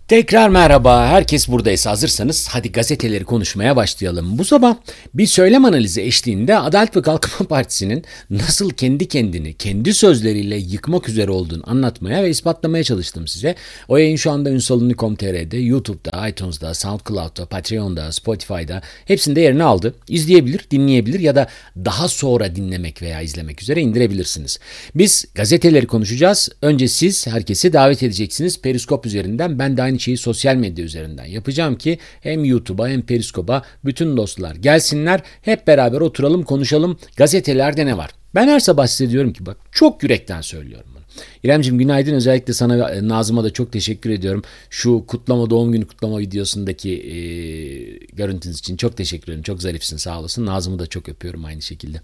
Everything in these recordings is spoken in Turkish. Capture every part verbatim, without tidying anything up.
Tekrar merhaba, herkes buradaysa hazırsanız hadi gazeteleri konuşmaya başlayalım. Bu sabah bir söylem analizi eşliğinde Adalet ve Kalkınma Partisi'nin nasıl kendi kendini, kendi sözleriyle yıkmak üzere olduğunu anlatmaya ve ispatlamaya çalıştım size. O yayın şu anda ünsaluni nokta com nokta tr'de, YouTube'da, iTunes'da, SoundCloud'da, Patreon'da, Spotify'da hepsinde yerini aldı. İzleyebilir, dinleyebilir ya da daha sonra dinlemek veya izlemek üzere indirebilirsiniz. Biz gazeteleri konuşacağız. Önce siz herkesi davet edeceksiniz Periskop üzerinden. Ben de aynı şeyi sosyal medya üzerinden yapacağım ki hem YouTube'a hem Periskop'a bütün dostlar gelsinler. Hep beraber oturalım, konuşalım. Gazetelerde ne var? Ben her sabah size diyorum ki bak çok yürekten söylüyorum bunu. İremciğim günaydın. Özellikle sana ve Nazım'a da çok teşekkür ediyorum. Şu kutlama, doğum günü kutlama videosundaki e, görüntünüz için çok teşekkür ederim. Çok zarifsin, sağ olasın. Nazım'ı da çok öpüyorum aynı şekilde.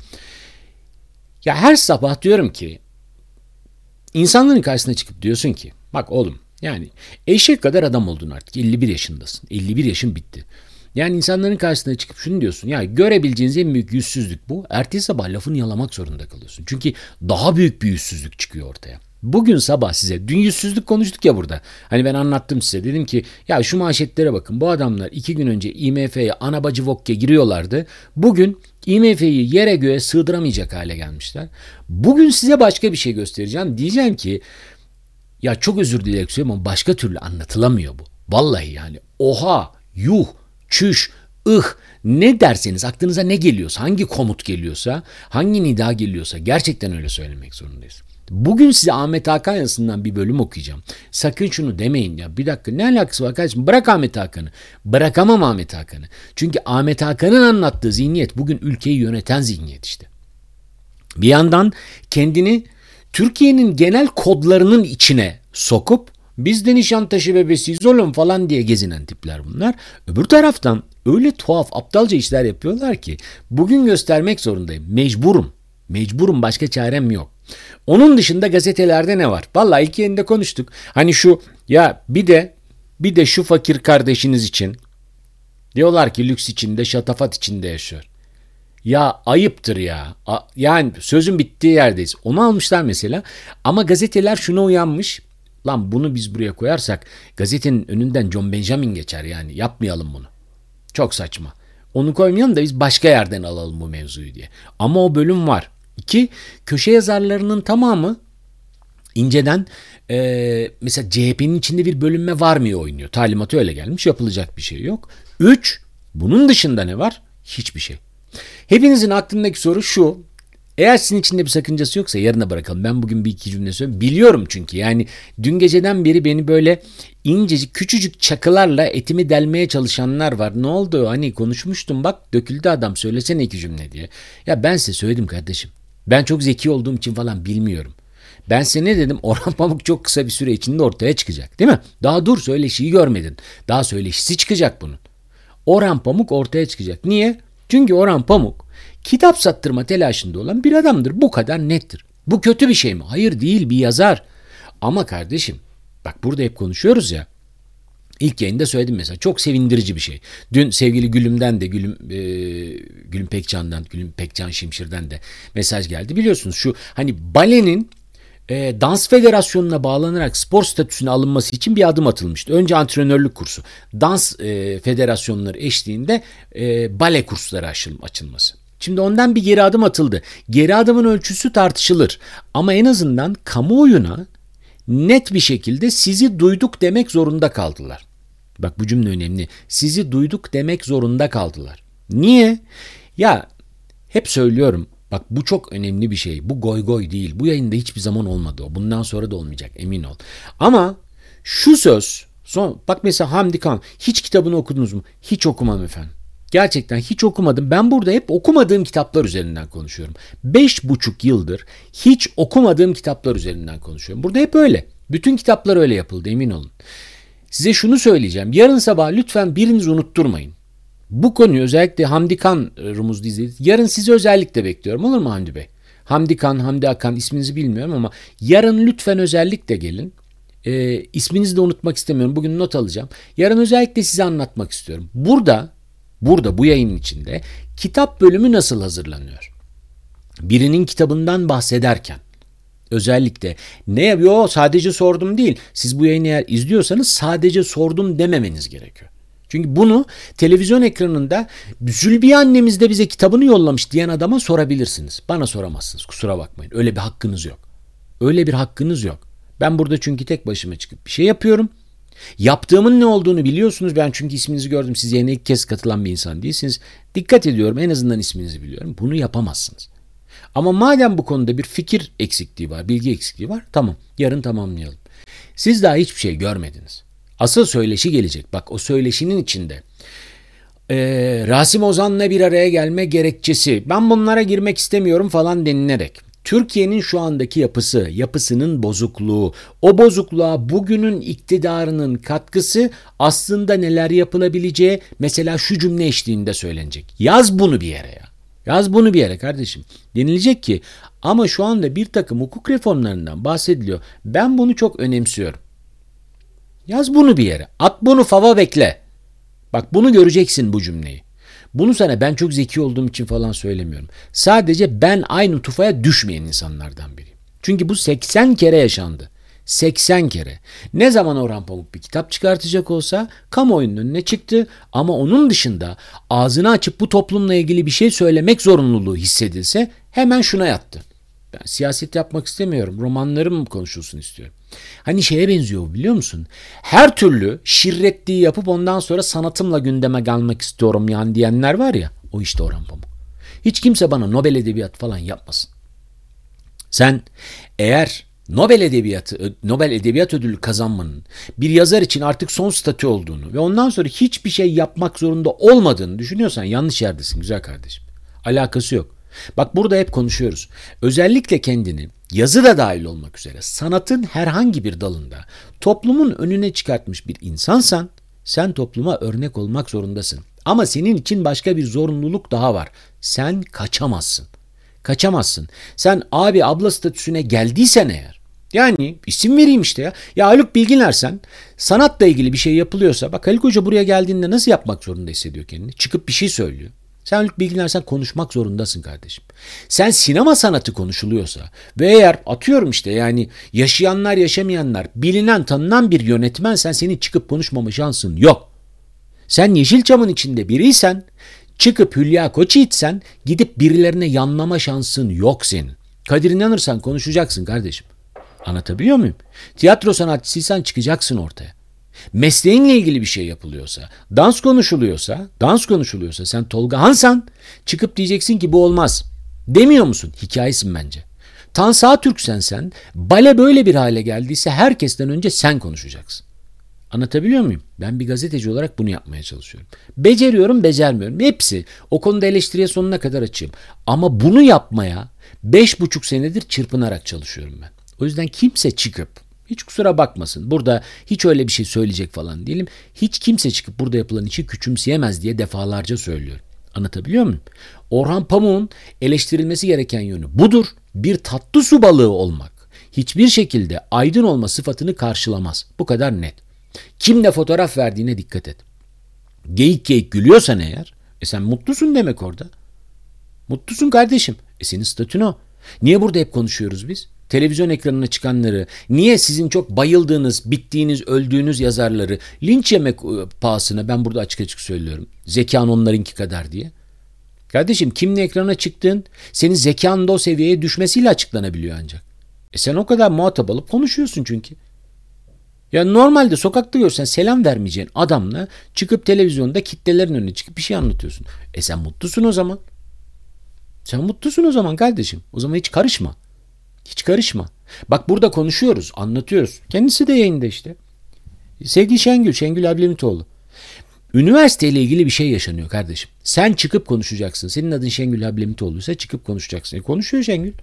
Ya her sabah diyorum ki insanların karşısına çıkıp diyorsun ki bak oğlum, yani eşek kadar adam oldun artık. elli bir yaşındasın. elli bir yaşın bitti. Yani insanların karşısına çıkıp şunu diyorsun. Ya görebileceğiniz en büyük yüzsüzlük bu. Ertesi sabah lafını yalamak zorunda kalıyorsun. Çünkü daha büyük bir yüzsüzlük çıkıyor ortaya. Bugün sabah size, dün yüzsüzlük konuştuk ya burada. Hani ben anlattım size. Dedim ki ya şu manşetlere bakın. Bu adamlar iki gün önce I M F'ye ana bacı vokke giriyorlardı. Bugün I M F'yi yere göğe sığdıramayacak hale gelmişler. Bugün size başka bir şey göstereceğim. Diyeceğim ki ya çok özür dilerim söylüyorum ama başka türlü anlatılamıyor bu. Vallahi yani oha, yuh, çüş, ıh ne derseniz aklınıza ne geliyorsa, hangi komut geliyorsa, hangi nida geliyorsa gerçekten öyle söylemek zorundayız. Bugün size Ahmet Hakan yazısından bir bölüm okuyacağım. Sakın şunu demeyin ya bir dakika ne alakası var kardeşim, bırak Ahmet Hakan'ı. Bırakamam Ahmet Hakan'ı. Çünkü Ahmet Hakan'ın anlattığı zihniyet bugün ülkeyi yöneten zihniyet işte. Bir yandan kendini Türkiye'nin genel kodlarının içine sokup biz de Nişantaşı bebesiyiz oğlum falan diye gezinen tipler bunlar. Öbür taraftan öyle tuhaf aptalca işler yapıyorlar ki bugün göstermek zorundayım. Mecburum. Mecburum, başka çarem yok. Onun dışında gazetelerde ne var? Vallahi ilk yayında konuştuk. Hani şu ya bir de bir de şu fakir kardeşiniz için diyorlar ki lüks içinde, şatafat içinde yaşıyor. Ya ayıptır ya. A- yani sözün bittiği yerdeyiz. Onu almışlar mesela. Ama gazeteler şuna uyanmış. Lan bunu biz buraya koyarsak gazetenin önünden John Benjamin geçer yani. Yapmayalım bunu. Çok saçma. Onu koymayalım da biz başka yerden alalım bu mevzuyu diye. Ama o bölüm var. İki, köşe yazarlarının tamamı inceden e, mesela C H P'nin içinde bir bölünme var mı oynuyor. Talimatı öyle gelmiş, yapılacak bir şey yok. Üç, bunun dışında ne var? Hiçbir şey. Hepinizin aklındaki soru şu. Eğer sizin içinde bir sakıncası yoksa yarına bırakalım. Ben bugün bir iki cümle söyleyeyim. Biliyorum çünkü yani dün geceden beri beni böyle incecik küçücük çakılarla etimi delmeye çalışanlar var. Ne oldu? Hani konuşmuştum bak döküldü adam, söylesene iki cümle diye. Ya ben size söyledim kardeşim. Ben çok zeki olduğum için falan bilmiyorum. Ben size ne dedim? Orhan Pamuk çok kısa bir süre içinde ortaya çıkacak değil mi? Daha dur söyleşiyi görmedin. Daha söyleşisi çıkacak bunun. Orhan Pamuk ortaya çıkacak. Niye? Çünkü Orhan Pamuk kitap sattırma telaşında olan bir adamdır. Bu kadar nettir. Bu kötü bir şey mi? Hayır değil, bir yazar. Ama kardeşim bak burada hep konuşuyoruz ya. İlk yayında söyledim mesela, çok sevindirici bir şey. Dün sevgili Gülüm'den de Gülüm e, Gülüm Pekcan'dan, Gülüm Pekcan Şimşir'den de mesaj geldi. Biliyorsunuz şu hani balenin e, dans federasyonuna bağlanarak spor statüsüne alınması için bir adım atılmıştı. Önce antrenörlük kursu, dans e, federasyonları eşliğinde e, bale kursları açıl, açılması. Şimdi ondan bir geri adım atıldı. Geri adımın ölçüsü tartışılır. Ama en azından kamuoyuna net bir şekilde sizi duyduk demek zorunda kaldılar. Bak bu cümle önemli. Sizi duyduk demek zorunda kaldılar. Niye? Ya hep söylüyorum. Bak bu çok önemli bir şey. Bu goy goy değil. Bu yayında hiçbir zaman olmadı o. Bundan sonra da olmayacak, emin ol. Ama şu söz, son, bak mesela Hamdi Kan, hiç kitabını okudunuz mu? Hiç okumam efendim. Gerçekten hiç okumadım. Ben burada hep okumadığım kitaplar üzerinden konuşuyorum. Beş buçuk yıldır hiç okumadığım kitaplar üzerinden konuşuyorum. Burada hep öyle. Bütün kitaplar öyle yapıldı, emin olun. Size şunu söyleyeceğim. Yarın sabah lütfen biriniz unutturmayın. Bu konuyu özellikle Hamdi Kan rumuzlu izleyiciler. Yarın sizi özellikle bekliyorum, olur mu Hamdi Bey? Hamdi Kan, Hamdi Akan, isminizi bilmiyorum ama yarın lütfen özellikle gelin. E, isminizi de unutmak istemiyorum. Bugün not alacağım. Yarın özellikle size anlatmak istiyorum. Burada Burada bu yayının içinde kitap bölümü nasıl hazırlanıyor? Birinin kitabından bahsederken Özellikle ne yapıyor? Sadece sordum değil. Siz bu yayını eğer izliyorsanız sadece sordum dememeniz gerekiyor. Çünkü bunu televizyon ekranında Zülbiye annemiz de bize kitabını yollamış diyen adama sorabilirsiniz. Bana soramazsınız, kusura bakmayın. Öyle bir hakkınız yok. Öyle bir hakkınız yok. Ben burada çünkü tek başıma çıkıp bir şey yapıyorum. Yaptığımın ne olduğunu biliyorsunuz. Ben çünkü isminizi gördüm. Siz yayına ilk kez katılan bir insan değilsiniz. Dikkat ediyorum. En azından isminizi biliyorum. Bunu yapamazsınız. Ama madem bu konuda bir fikir eksikliği var, bilgi eksikliği var, tamam, yarın tamamlayalım. Siz daha hiçbir şey görmediniz. Asıl söyleşi gelecek. Bak, o söyleşinin içinde ee, Rasim Ozan'la bir araya gelme gerekçesi, ben bunlara girmek istemiyorum falan denilerek Türkiye'nin şu andaki yapısı, yapısının bozukluğu, o bozukluğa bugünün iktidarının katkısı, aslında neler yapılabileceği mesela şu cümle eşliğinde söylenecek. Yaz bunu bir yere ya. Yaz bunu bir yere kardeşim. Denilecek ki ama şu anda bir takım hukuk reformlarından bahsediliyor. Ben bunu çok önemsiyorum. Yaz bunu bir yere. At bunu fava bekle. Bak, bunu göreceksin bu cümleyi. Bunu sana ben çok zeki olduğum için falan söylemiyorum. Sadece ben aynı tufaya düşmeyen insanlardan biriyim. Çünkü bu seksen kere yaşandı. seksen kere. Ne zaman Orhan Pamuk bir kitap çıkartacak olsa kamuoyunun önüne çıktı ama onun dışında ağzını açıp bu toplumla ilgili bir şey söylemek zorunluluğu hissedilse hemen şuna yattı. Ben siyaset yapmak istemiyorum. Romanlarım konuşulsun istiyorum. Hani şeye benziyor, biliyor musun? Her türlü şirretliği yapıp ondan sonra sanatımla gündeme gelmek istiyorum yani diyenler var ya. O işte Orhan Pamuk. Hiç kimse bana Nobel Edebiyat falan yapmasın. Sen eğer Nobel Edebiyatı, Nobel Edebiyat Ödülü kazanmanın bir yazar için artık son statü olduğunu ve ondan sonra hiçbir şey yapmak zorunda olmadığını düşünüyorsan yanlış yerdesin güzel kardeşim. Alakası yok. Bak, burada hep konuşuyoruz. Özellikle kendini, yazı da dahil olmak üzere, sanatın herhangi bir dalında toplumun önüne çıkartmış bir insansan sen topluma örnek olmak zorundasın. Ama senin için başka bir zorunluluk daha var. Sen kaçamazsın. Kaçamazsın. Sen abi abla statüsüne geldiysen eğer, yani isim vereyim işte ya. Ya Haluk Bilginersen sanatla ilgili bir şey yapılıyorsa, bak Haluk Hoca buraya geldiğinde nasıl yapmak zorunda hissediyor kendini? Çıkıp bir şey söylüyor. Sen Haluk Bilginersen konuşmak zorundasın kardeşim. Sen sinema sanatı konuşuluyorsa ve eğer atıyorum işte yani yaşayanlar yaşamayanlar bilinen tanınan bir yönetmensen senin çıkıp konuşmama şansın yok. Sen Yeşilçam'ın içinde biriysen, çıkıp Hülya Koçyiğitsen gidip birilerine yanlama şansın yok senin. Kadir İnanırsan konuşacaksın kardeşim. Anlatabiliyor muyum? Tiyatro sanatçısıysan çıkacaksın ortaya. Mesleğinle ilgili bir şey yapılıyorsa, dans konuşuluyorsa, dans konuşuluyorsa sen Tolga Hansan çıkıp diyeceksin ki bu olmaz. Demiyor musun? Hikayesin bence. Tan Sağtürksen sen, bale böyle bir hale geldiyse herkesten önce sen konuşacaksın. Anlatabiliyor muyum? Ben bir gazeteci olarak bunu yapmaya çalışıyorum. Beceriyorum, becermiyorum. Hepsi. O konuda eleştiriye sonuna kadar açığım. Ama bunu yapmaya beş buçuk senedir çırpınarak çalışıyorum ben. O yüzden kimse çıkıp, hiç kusura bakmasın, burada hiç öyle bir şey söyleyecek falan değilim. Hiç kimse çıkıp burada yapılan işi küçümseyemez diye defalarca söylüyorum. Anlatabiliyor muyum? Orhan Pamuk'un eleştirilmesi gereken yönü budur. Bir tatlı su balığı olmak hiçbir şekilde aydın olma sıfatını karşılamaz. Bu kadar net. Kimle fotoğraf verdiğine dikkat et. Geyik geyik gülüyorsan eğer, e sen mutlusun demek orada. Mutlusun kardeşim. E senin statün o. Niye burada hep konuşuyoruz biz? Televizyon ekranına çıkanları, niye sizin çok bayıldığınız, bittiğiniz, öldüğünüz yazarları linç yemek pahasına, ben burada açık açık söylüyorum. Zekan onlarınki kadar diye. Kardeşim, kimle ekrana çıktığın senin zekanın da o seviyeye düşmesiyle açıklanabiliyor ancak. E sen o kadar muhatap alıp konuşuyorsun çünkü. Ya normalde sokakta görsen selam vermeyeceğin adamla çıkıp televizyonda kitlelerin önüne çıkıp bir şey anlatıyorsun. E sen mutlusun o zaman. Sen mutlusun o zaman kardeşim. O zaman hiç karışma. Hiç karışma. Bak burada konuşuyoruz, anlatıyoruz. Kendisi de yayında işte. Sevgili Şengül, Şengül Ablemitoğlu. Üniversiteyle ilgili bir şey yaşanıyor kardeşim. Sen çıkıp konuşacaksın. Senin adın Şengül Ablemitoğlu'ysa çıkıp konuşacaksın. E konuşuyor Şengül.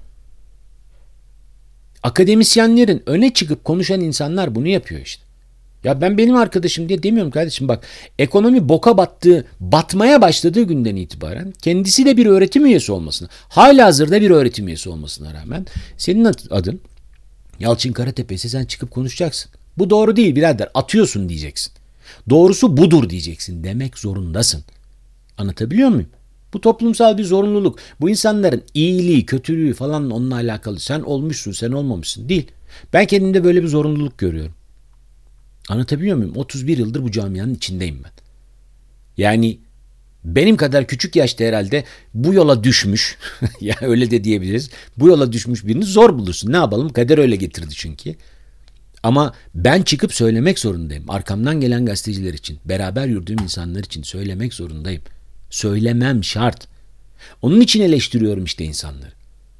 Akademisyenlerin öne çıkıp konuşan insanlar bunu yapıyor işte. Ya ben benim arkadaşım diye demiyorum kardeşim, bak ekonomi boka battığı, batmaya başladığı günden itibaren kendisi de bir öğretim üyesi olmasına, halihazırda bir öğretim üyesi olmasına rağmen senin adın Yalçın Karatepe ise sen çıkıp konuşacaksın. Bu doğru değil birader, atıyorsun diyeceksin. Doğrusu budur diyeceksin, demek zorundasın. Anlatabiliyor muyum? Bu toplumsal bir zorunluluk. Bu insanların iyiliği, kötülüğü falan onunla alakalı. Sen olmuşsun, sen olmamışsın. Değil. Ben kendimde böyle bir zorunluluk görüyorum. Anlatabiliyor muyum? otuz bir yıldır bu camianın içindeyim ben. Yani benim kadar küçük yaşta herhalde bu yola düşmüş, ya öyle de diyebiliriz. Bu yola düşmüş birini zor bulursun. Ne yapalım? Kader öyle getirdi çünkü. Ama ben çıkıp söylemek zorundayım. Arkamdan gelen gazeteciler için, beraber yürüdüğüm insanlar için söylemek zorundayım. Söylemem şart. Onun için eleştiriyorum işte insanları.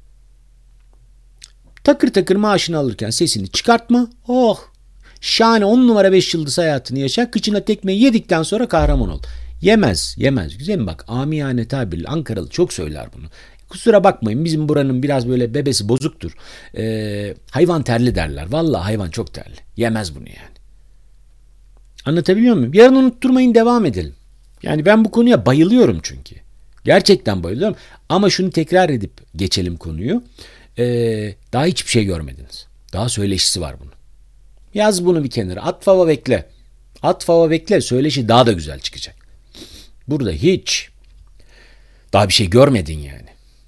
Takır takır maaşını alırken sesini çıkartma. Oh! Şahane on numara beş yıldız hayatını yaşa. Kıçına tekmeyi yedikten sonra kahraman ol. Yemez, yemez. Güzel mi bak? Amiyane tabirle Ankaralı çok söyler bunu. Kusura bakmayın bizim buranın biraz böyle bebesi bozuktur. Ee, hayvan terli derler. Vallahi hayvan çok terli. Yemez bunu yani. Anlatabiliyor muyum? Yarın unutturmayın, devam edelim. Yani ben bu konuya bayılıyorum çünkü. Gerçekten bayılıyorum. Ama şunu tekrar edip geçelim konuyu. Ee, daha hiçbir şey görmediniz. Daha söyleşisi var bunun. Yaz bunu bir kenara. At fava bekle. At fava bekle. Söyleşi daha da güzel çıkacak. Burada hiç daha bir şey görmedin yani.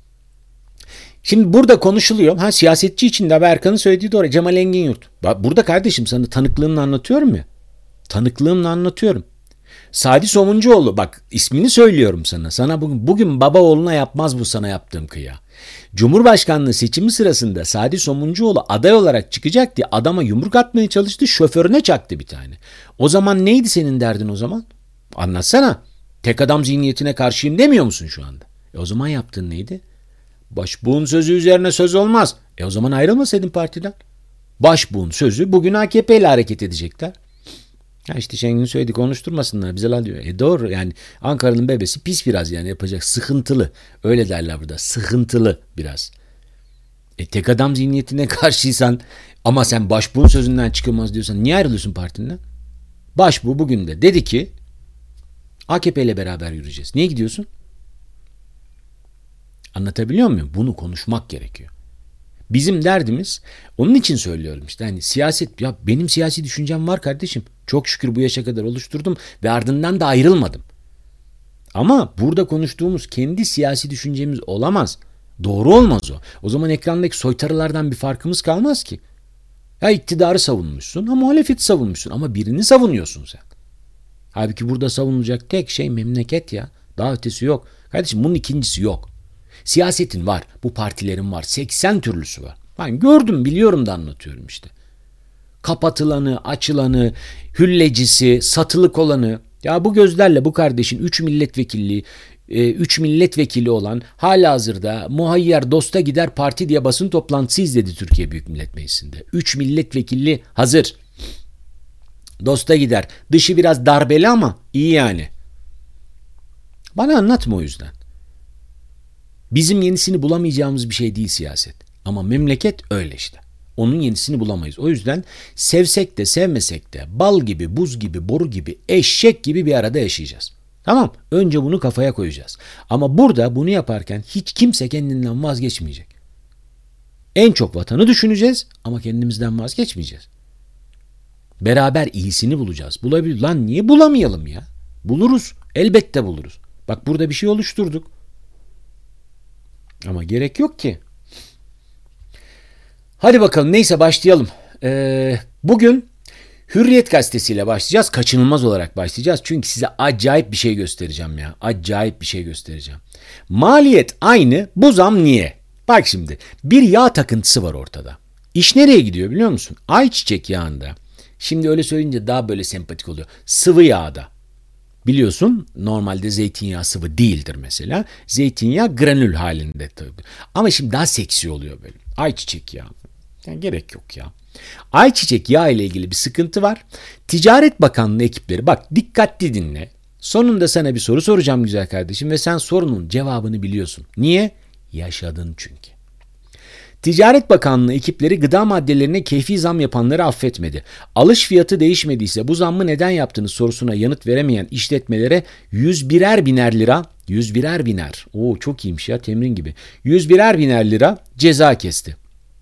Şimdi burada konuşuluyor. Ha, siyasetçi için de Erkan'ın söylediği doğru. Cemal Engin-Yurt. Burada kardeşim sana tanıklığımla anlatıyorum ya. Tanıklığımla anlatıyorum. Sadi Somuncuoğlu, bak ismini söylüyorum sana. Sana bugün, bugün baba oğluna yapmaz bu sana yaptığım kıya. Cumhurbaşkanlığı seçimi sırasında Sadi Somuncuoğlu aday olarak çıkacak diye adama yumruk atmaya çalıştı. Şoförüne çaktı bir tane. O zaman neydi senin derdin o zaman? Anlatsana. Tek adam zihniyetine karşıyım demiyor musun şu anda? E o zaman yaptığın neydi? Başbuğun sözü üzerine söz olmaz. E o zaman ayrılmasaydın partiden. Başbuğun sözü bugün A K P ile hareket edecekler. Ya işte Şengün söyledi, konuşturmasınlar bize lan diyor. E doğru yani Ankara'nın bebesi pis biraz yani yapacak, sıkıntılı. Öyle derler burada, sıkıntılı biraz. E tek adam zihniyetine karşıysan ama sen başbuğun sözünden çıkılmaz diyorsan niye ayrılıyorsun partinden? Başbuğ bugün de dedi ki A K P ile beraber yürüyeceğiz. Niye gidiyorsun? Anlatabiliyor muyum? Bunu konuşmak gerekiyor. Bizim derdimiz, onun için söylüyorum işte hani siyaset, ya benim siyasi düşüncem var kardeşim. Çok şükür bu yaşa kadar oluşturdum ve ardından da ayrılmadım. Ama burada konuştuğumuz kendi siyasi düşüncemiz olamaz. Doğru olmaz o. O zaman ekrandaki soytarılardan bir farkımız kalmaz ki. Ya iktidarı savunmuşsun, ha muhalefeti savunmuşsun ama birini savunuyorsun sen. Halbuki burada savunulacak tek şey memleket ya. Daha ötesi yok. Kardeşim bunun ikincisi yok. Siyasetin var, bu partilerin var, seksen türlüsü var. Ben gördüm, biliyorum da anlatıyorum işte. Kapatılanı, açılanı, hüllecisi, satılık olanı. Ya bu gözlerle bu kardeşin üç milletvekilliği, üç milletvekili olan halihazırda muhayyer dosta gider parti diye basın toplantısı izledi Türkiye Büyük Millet Meclisi'nde. üç milletvekilli hazır. Dosta gider. Dışı biraz darbeli ama iyi yani. Bana anlatma o yüzden. Bizim yenisini bulamayacağımız bir şey değil siyaset. Ama memleket öyle işte. Onun yenisini bulamayız. O yüzden sevsek de sevmesek de bal gibi, buz gibi, boru gibi, eşek gibi bir arada yaşayacağız. Tamam. Önce bunu kafaya koyacağız. Ama burada bunu yaparken hiç kimse kendinden vazgeçmeyecek. En çok vatanı düşüneceğiz ama kendimizden vazgeçmeyeceğiz. Beraber iyisini bulacağız. Bulabilir. Lan niye bulamayalım ya? Buluruz. Elbette buluruz. Bak burada bir şey oluşturduk. Ama gerek yok ki. Hadi bakalım neyse başlayalım. Ee, bugün Hürriyet gazetesiyle başlayacağız. Kaçınılmaz olarak başlayacağız. Çünkü size acayip bir şey göstereceğim ya. Acayip bir şey göstereceğim. Maliyet aynı. Bu zam niye? Bak şimdi bir yağ takıntısı var ortada. İş nereye gidiyor biliyor musun? Ayçiçek yağında. Şimdi öyle söyleyince daha böyle sempatik oluyor. Sıvı yağda. Biliyorsun normalde zeytinyağı sıvı değildir mesela. Zeytinyağı granül halinde tabii. Ama şimdi daha seksi oluyor böyle. Ayçiçek yağı. Yani gerek yok ya. Ayçiçek yağı ile ilgili bir sıkıntı var. Ticaret Bakanlığı ekipleri bak dikkatli dinle. Sonunda sana bir soru soracağım güzel kardeşim ve sen sorunun cevabını biliyorsun. Niye? Yaşadın çünkü. Ticaret Bakanlığı ekipleri gıda maddelerine keyfi zam yapanları affetmedi. Alış fiyatı değişmediyse bu zammı neden yaptınız sorusuna yanıt veremeyen işletmelere yüz birer biner lira, yüz birer biner, oo çok iyiymiş ya temrin gibi, yüz birer biner lira ceza kesti.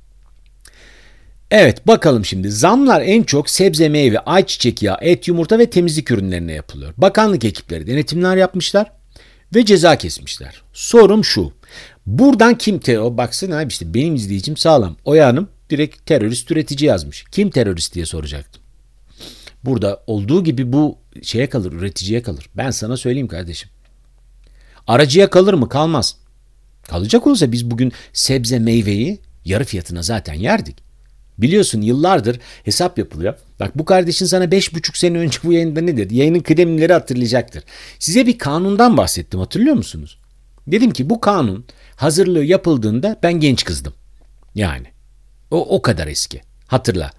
Evet bakalım şimdi zamlar en çok sebze, meyve, ayçiçek yağı, et, yumurta ve temizlik ürünlerine yapılıyor. Bakanlık ekipleri denetimler yapmışlar. ve ceza kesmişler. Sorum şu. Buradan kim terör? Baksana abi işte benim izleyicim sağlam. Oya Hanım direkt terörist üretici yazmış. Kim terörist diye soracaktım. Burada olduğu gibi bu şeye kalır, üreticiye kalır. Ben sana söyleyeyim kardeşim. Aracıya kalır mı? Kalmaz. Kalacak olsa biz bugün sebze meyveyi yarı fiyatına zaten yerdik. Biliyorsun yıllardır hesap yapılıyor. Bak bu kardeşin sana beş buçuk sene önce bu yayında ne dedi? Yayının kıdemlileri hatırlayacaktır. Size bir kanundan bahsettim, hatırlıyor musunuz? Dedim ki bu kanun hazırlığı yapıldığında ben genç kızdım. Yani o, o kadar eski. Hatırla.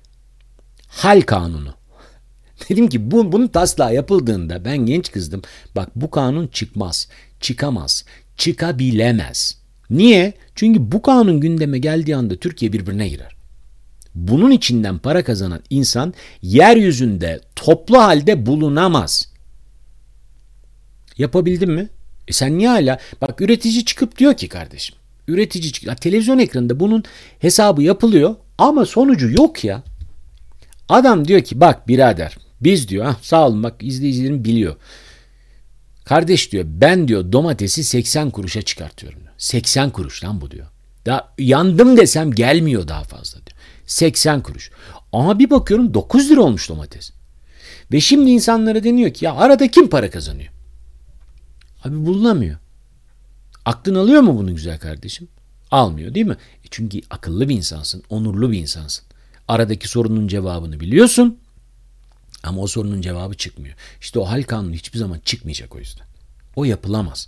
Hal kanunu. Dedim ki bu, bunun taslağı yapıldığında ben genç kızdım. Bak bu kanun çıkmaz, çıkamaz, çıkabilemez. Niye? Çünkü bu kanun gündeme geldiği anda Türkiye birbirine girer. Bunun içinden para kazanan insan yeryüzünde toplu halde bulunamaz. Yapabildim mi? E sen niye hala? Bak üretici çıkıp diyor ki kardeşim. Üretici çıkıyor. Televizyon ekranında bunun hesabı yapılıyor ama sonucu yok ya. Adam diyor ki bak birader biz diyor ah, sağ olun bak izleyicilerim biliyor. Kardeş diyor ben diyor domatesi seksen kuruşa çıkartıyorum diyor. seksen kuruş lan bu diyor. Daha yandım desem gelmiyor daha fazla diyor. seksen kuruş. Ama bir bakıyorum dokuz lira olmuş domates. Ve şimdi insanlara deniyor ki ya arada kim para kazanıyor? Abi bulunamıyor. Aklın alıyor mu bunu güzel kardeşim? Almıyor değil mi? E çünkü akıllı bir insansın, onurlu bir insansın. Aradaki sorunun cevabını biliyorsun ama o sorunun cevabı çıkmıyor. İşte o hal kanunu hiçbir zaman çıkmayacak o yüzden. O yapılamaz.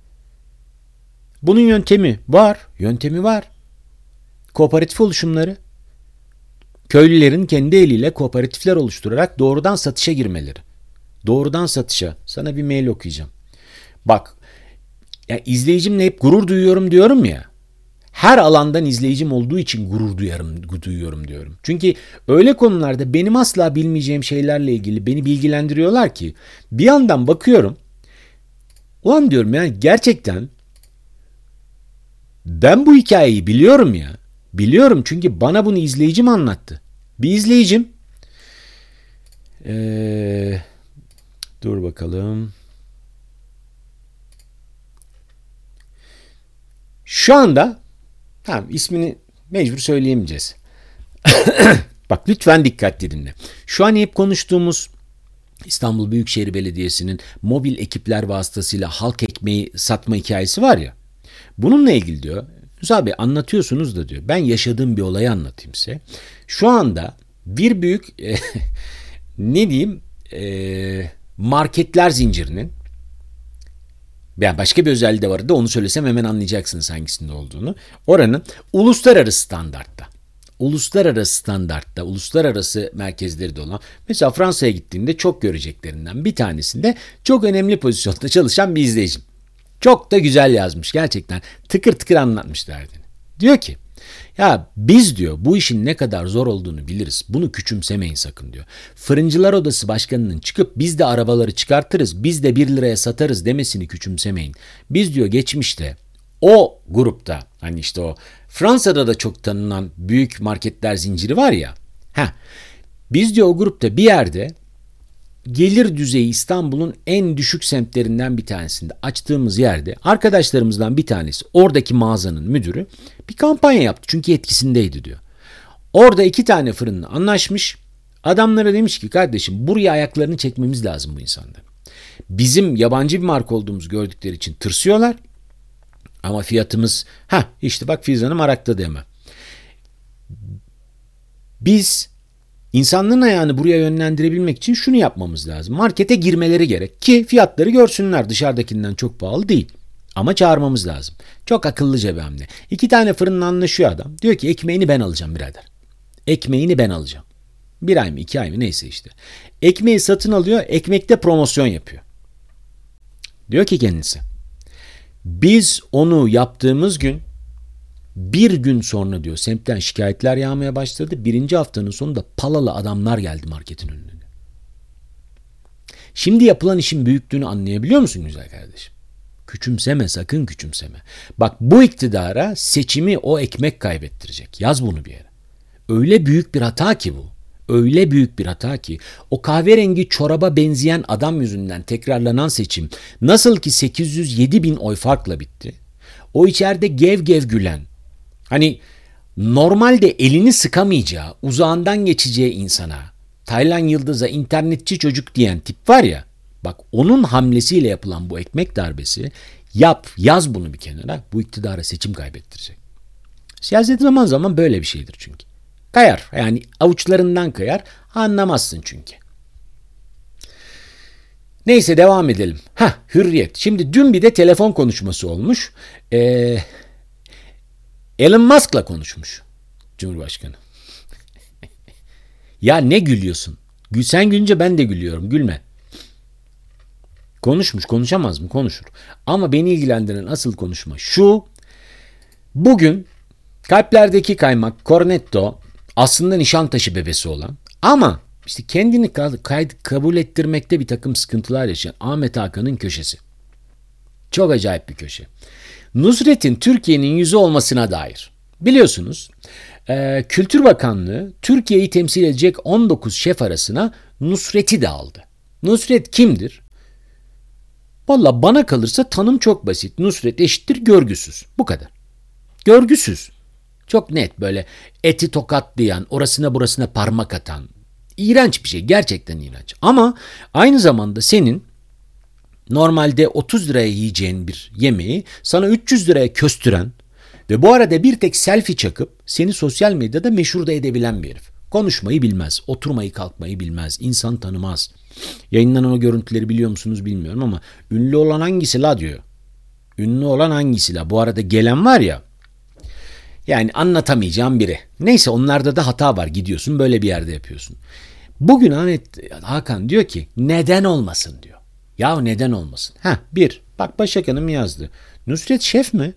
Bunun yöntemi var, yöntemi var. Kooperatif oluşumları, köylülerin kendi eliyle kooperatifler oluşturarak doğrudan satışa girmeleri. Doğrudan satışa. Sana bir mail okuyacağım. Bak, ya izleyicimle hep gurur duyuyorum diyorum ya. Her alandan izleyicim olduğu için gurur duyarım, duyuyorum diyorum. Çünkü öyle konularda benim asla bilmeyeceğim şeylerle ilgili beni bilgilendiriyorlar ki bir yandan bakıyorum. Ulan diyorum yani gerçekten ben bu hikayeyi biliyorum ya. Biliyorum çünkü bana bunu izleyicim anlattı. Bir izleyicim ee, dur bakalım. Şu anda tamam ismini mecbur söyleyemeyeceğiz. Bak lütfen dikkatli dinle. Şu an hep konuştuğumuz İstanbul Büyükşehir Belediyesi'nin mobil ekipler vasıtasıyla halk ekmeği satma hikayesi var ya. Bununla ilgili diyor. Müsa Bey anlatıyorsunuz da diyor. Ben yaşadığım bir olayı anlatayım size. Şu anda bir büyük e, ne diyeyim e, marketler zincirinin yani başka bir özelliği de vardı. Onu söylesem hemen anlayacaksınız hangisinde olduğunu. Oranın uluslararası standartta. Uluslararası standartta, uluslararası merkezleri de olan. Mesela Fransa'ya gittiğimde çok göreceklerinden bir tanesinde çok önemli pozisyonda çalışan bir izleyicim. Çok da güzel yazmış gerçekten. Tıkır tıkır anlatmış derdini. Diyor ki ya biz diyor bu işin ne kadar zor olduğunu biliriz. Bunu küçümsemeyin sakın diyor. Fırıncılar Odası Başkanı'nın çıkıp biz de arabaları çıkartırız, biz de bir liraya satarız demesini küçümsemeyin. Biz diyor geçmişte o grupta hani işte o Fransa'da da çok tanınan büyük marketler zinciri var ya. Heh, biz diyor o grupta bir yerde gelir düzeyi İstanbul'un en düşük semtlerinden bir tanesinde açtığımız yerde arkadaşlarımızdan bir tanesi oradaki mağazanın müdürü bir kampanya yaptı çünkü etkisindeydi diyor. Orada iki tane fırınla anlaşmış. Adamlara demiş ki kardeşim buraya ayaklarını çekmemiz lazım bu insanların. Bizim yabancı bir marka olduğumuzu gördükleri için tırsıyorlar. Ama fiyatımız ha işte bak Filiz Hanım arakladı hemen. Biz İnsanların ayağını buraya yönlendirebilmek için şunu yapmamız lazım. Markete girmeleri gerek ki fiyatları görsünler dışarıdakinden çok pahalı değil. Ama çağırmamız lazım. Çok akıllıca bir hamle. İki tane fırınla anlaşıyor adam. Diyor ki ekmeğini ben alacağım birader. Ekmeğini ben alacağım. Bir ay mı iki ay mı neyse işte. Ekmeği satın alıyor, ekmekte promosyon yapıyor. Diyor ki kendisi. Biz onu yaptığımız gün bir gün sonra diyor semtten şikayetler yağmaya başladı. Birinci haftanın sonunda palalı adamlar geldi marketin önüne. Şimdi yapılan işin büyüklüğünü anlayabiliyor musun güzel kardeşim? Küçümseme sakın küçümseme. Bak bu iktidara seçimi o ekmek kaybettirecek. Yaz bunu bir yere. Öyle büyük bir hata ki bu. öyle büyük bir hata ki o kahverengi çoraba benzeyen adam yüzünden tekrarlanan seçim nasıl ki sekiz yüz yedi bin oy farkla bitti. O içeride gev gev gülen, hani normalde elini sıkamayacağı, uzağından geçeceği insana, Taylan Yıldız'a internetçi çocuk diyen tip var ya, bak onun hamlesiyle yapılan bu ekmek darbesi, yap, yaz bunu bir kenara, bu iktidara seçim kaybettirecek. Siyaset zaman zaman böyle bir şeydir çünkü. Kayar, yani avuçlarından kayar, anlamazsın çünkü. Neyse devam edelim. Hah, Hürriyet. Şimdi dün bir de telefon konuşması olmuş. Ee, Elon Musk'la konuşmuş Cumhurbaşkanı. Ya ne gülüyorsun? Sen gülünce ben de gülüyorum. Gülme. Konuşmuş. Konuşamaz mı? Konuşur. Ama beni ilgilendiren asıl konuşma şu. Bugün kalplerdeki kaymak Cornetto aslında Nişantaşı bebesi olan ama işte kendini kabul ettirmekte bir takım sıkıntılar yaşayan Ahmet Hakan'ın köşesi. Çok acayip bir köşe. Nusret'in Türkiye'nin yüzü olmasına dair. Biliyorsunuz e, Kültür Bakanlığı Türkiye'yi temsil edecek on dokuz şef arasına Nusret'i de aldı. Nusret kimdir? Valla bana kalırsa tanım çok basit. Nusret eşittir görgüsüz. Bu kadar. Görgüsüz. Çok net, böyle eti tokatlayan, orasına burasına parmak atan. İğrenç bir şey. Gerçekten iğrenç. Ama aynı zamanda senin normalde otuz liraya yiyeceğin bir yemeği sana üç yüz liraya köstüren ve bu arada bir tek selfie çakıp seni sosyal medyada meşhur da edebilen bir herif. Konuşmayı bilmez, oturmayı kalkmayı bilmez, insan tanımaz. Yayınlanan o görüntüleri biliyor musunuz bilmiyorum ama ünlü olan hangisi la diyor. Ünlü olan hangisi la? Bu arada gelen var ya, yani anlatamayacağım biri. Neyse onlarda da hata var, gidiyorsun böyle bir yerde yapıyorsun. Bugün Ahmet Hakan diyor ki neden olmasın diyor. Ya neden olmasın? Ha bir, bak Başakan'ım yazdı. Nusret şef mi?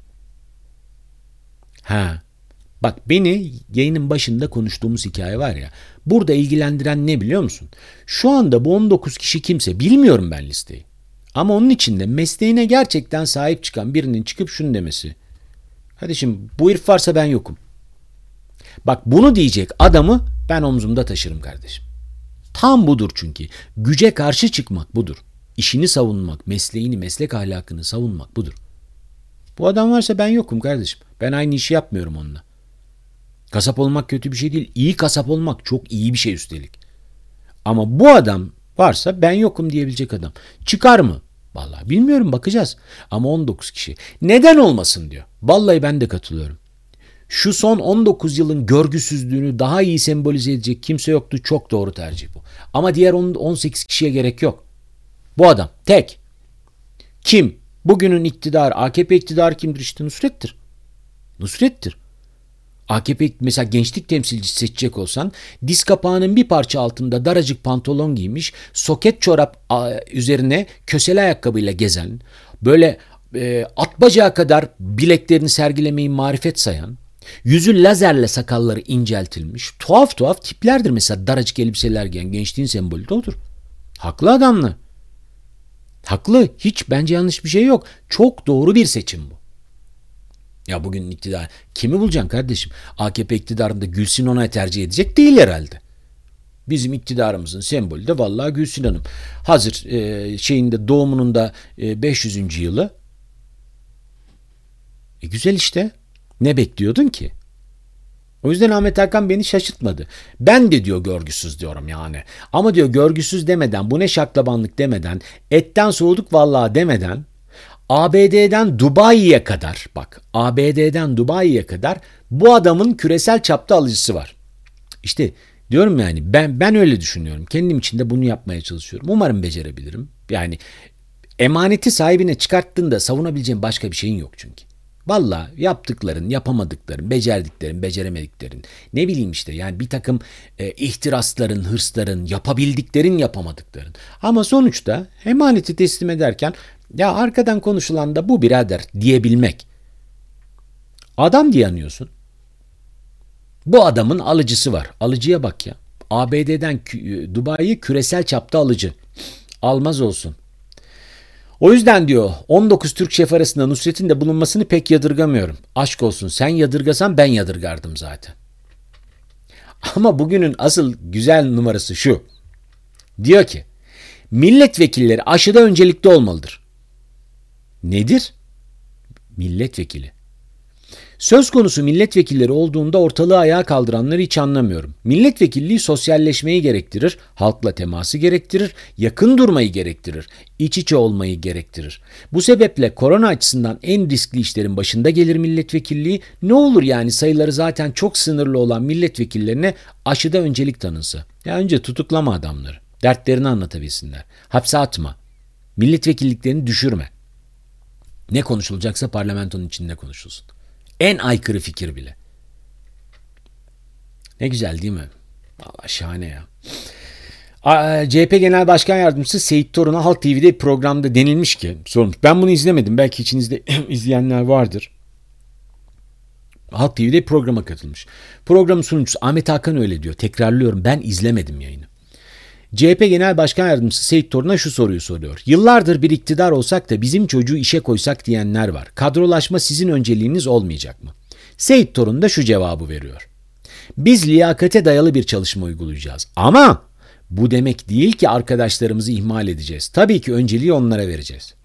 Ha, bak beni yayının başında konuştuğumuz hikaye var ya. Burada ilgilendiren ne biliyor musun? Şu anda bu on dokuz kişi kimse, bilmiyorum ben listeyi. Ama onun içinde mesleğine gerçekten sahip çıkan birinin çıkıp şunu demesi. Kardeşim bu herif varsa ben yokum. Bak bunu diyecek adamı ben omzumda taşırım kardeşim. Tam budur çünkü. Güce karşı çıkmak budur. İşini savunmak, mesleğini, meslek ahlakını savunmak budur. Bu adam varsa ben yokum kardeşim. Ben aynı işi yapmıyorum onunla. Kasap olmak kötü bir şey değil. İyi kasap olmak çok iyi bir şey üstelik. Ama bu adam varsa ben yokum diyebilecek adam. Çıkar mı? Vallahi bilmiyorum, bakacağız. Ama on dokuz kişi. Neden olmasın diyor. Vallahi ben de katılıyorum. Şu son on dokuz yılın görgüsüzlüğünü daha iyi sembolize edecek kimse yoktu. Çok doğru tercih bu. Ama diğer on sekiz kişiye gerek yok. Bu adam tek. Kim? Bugünün iktidarı, A K P iktidarı kimdir? İşte Nusret'tir. Nusret'tir. A K P mesela gençlik temsilcisi seçecek olsan diz kapağının bir parça altında daracık pantolon giymiş, soket çorap üzerine kösele ayakkabıyla gezen, böyle e, at bacağı kadar bileklerini sergilemeyi marifet sayan, yüzü lazerle sakalları inceltilmiş, tuhaf tuhaf tiplerdir mesela daracık elbiseler giyen. Gençliğin sembolü de odur. Haklı adamla. Haklı. Hiç bence yanlış bir şey yok. Çok doğru bir seçim bu. Ya bugün iktidar kimi bulacaksın kardeşim? A K P iktidarında Gülsin Onay tercih edecek değil herhalde. Bizim iktidarımızın sembolü de vallahi Gülsin Hanım. Hazır e, şeyinde doğumunun da e, beş yüzüncü yılı. E güzel işte. Ne bekliyordun ki? O yüzden Ahmet Hakan beni şaşırtmadı. Ben de diyor görgüsüz diyorum yani. Ama diyor görgüsüz demeden, bu ne şaklabanlık demeden, etten soğuduk vallahi demeden, A B D'den Dubai'ye kadar, bak A B D'den Dubai'ye kadar bu adamın küresel çapta alıcısı var. İşte diyorum yani ben ben öyle düşünüyorum. Kendim için de bunu yapmaya çalışıyorum. Umarım becerebilirim. Yani emaneti sahibine çıkarttığında savunabileceğin başka bir şeyin yok çünkü. Vallahi yaptıkların, yapamadıkların, becerdiklerin, beceremediklerin, ne bileyim işte yani bir takım e, ihtirasların, hırsların, yapabildiklerin, yapamadıkların. Ama sonuçta emaneti teslim ederken ya arkadan konuşulan da bu birader diyebilmek. Adam diye anıyorsun. Bu adamın alıcısı var. Alıcıya bak ya. A B D'den Dubai'yi küresel çapta alıcı. Almaz olsun. O yüzden diyor on dokuz Türk şef arasında Nusret'in de bulunmasını pek yadırgamıyorum. Aşk olsun sen yadırgasan ben yadırgardım zaten. Ama bugünün asıl güzel numarası şu. Diyor ki milletvekilleri aşıda öncelikli olmalıdır. Nedir? Milletvekili. Söz konusu milletvekilleri olduğunda ortalığı ayağa kaldıranları hiç anlamıyorum. Milletvekilliği sosyalleşmeyi gerektirir, halkla teması gerektirir, yakın durmayı gerektirir, iç içe olmayı gerektirir. Bu sebeple korona açısından en riskli işlerin başında gelir milletvekilliği. Ne olur yani sayıları zaten çok sınırlı olan milletvekillerine aşıda öncelik tanınsa. Ya önce tutuklama adamları, dertlerini anlatabilsinler, hapse atma, milletvekilliklerini düşürme. Ne konuşulacaksa parlamentonun içinde konuşulsun. En aykırı fikir bile. Ne güzel değil mi? Vallahi şahane ya. C H P Genel Başkan Yardımcısı Seyit Torun'a Halk T V'de programda denilmiş ki, sormuş. Ben bunu izlemedim. Belki içinizde izleyenler vardır. Halk T V'de programa katılmış. Programın sunucusu Ahmet Hakan öyle diyor. Tekrarlıyorum, ben izlemedim yayını. C H P Genel Başkan Yardımcısı Seyit Torun'a şu soruyu soruyor. Yıllardır bir iktidar olsak da bizim çocuğu işe koysak diyenler var. Kadrolaşma sizin önceliğiniz olmayacak mı? Seyit Torun da şu cevabı veriyor. Biz liyakate dayalı bir çalışma uygulayacağız. Ama bu demek değil ki arkadaşlarımızı ihmal edeceğiz. Tabii ki önceliği onlara vereceğiz.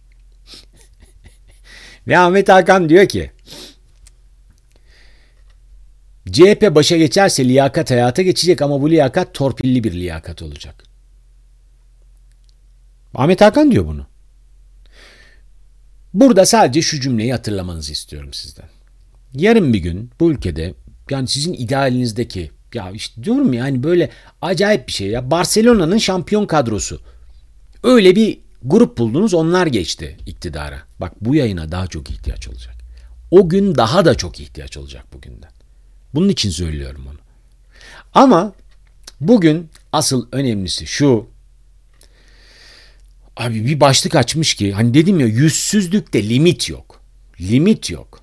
Ve Ahmet Hakan diyor ki, C H P başa geçerse liyakat hayata geçecek ama bu liyakat torpilli bir liyakat olacak. Ahmet Hakan diyor bunu. Burada sadece şu cümleyi hatırlamanızı istiyorum sizden. Yarın bir gün bu ülkede, yani sizin idealinizdeki, ya işte diyorum ya, hani böyle acayip bir şey ya, Barcelona'nın şampiyon kadrosu. Öyle bir grup buldunuz, onlar geçti iktidara. Bak, bu yayına daha çok ihtiyaç olacak. O gün daha da çok ihtiyaç olacak bugünden. Bunun için söylüyorum onu. Ama bugün asıl önemlisi şu. Abi bir başlık açmış ki, hani dedim ya, yüzsüzlükte limit yok. Limit yok.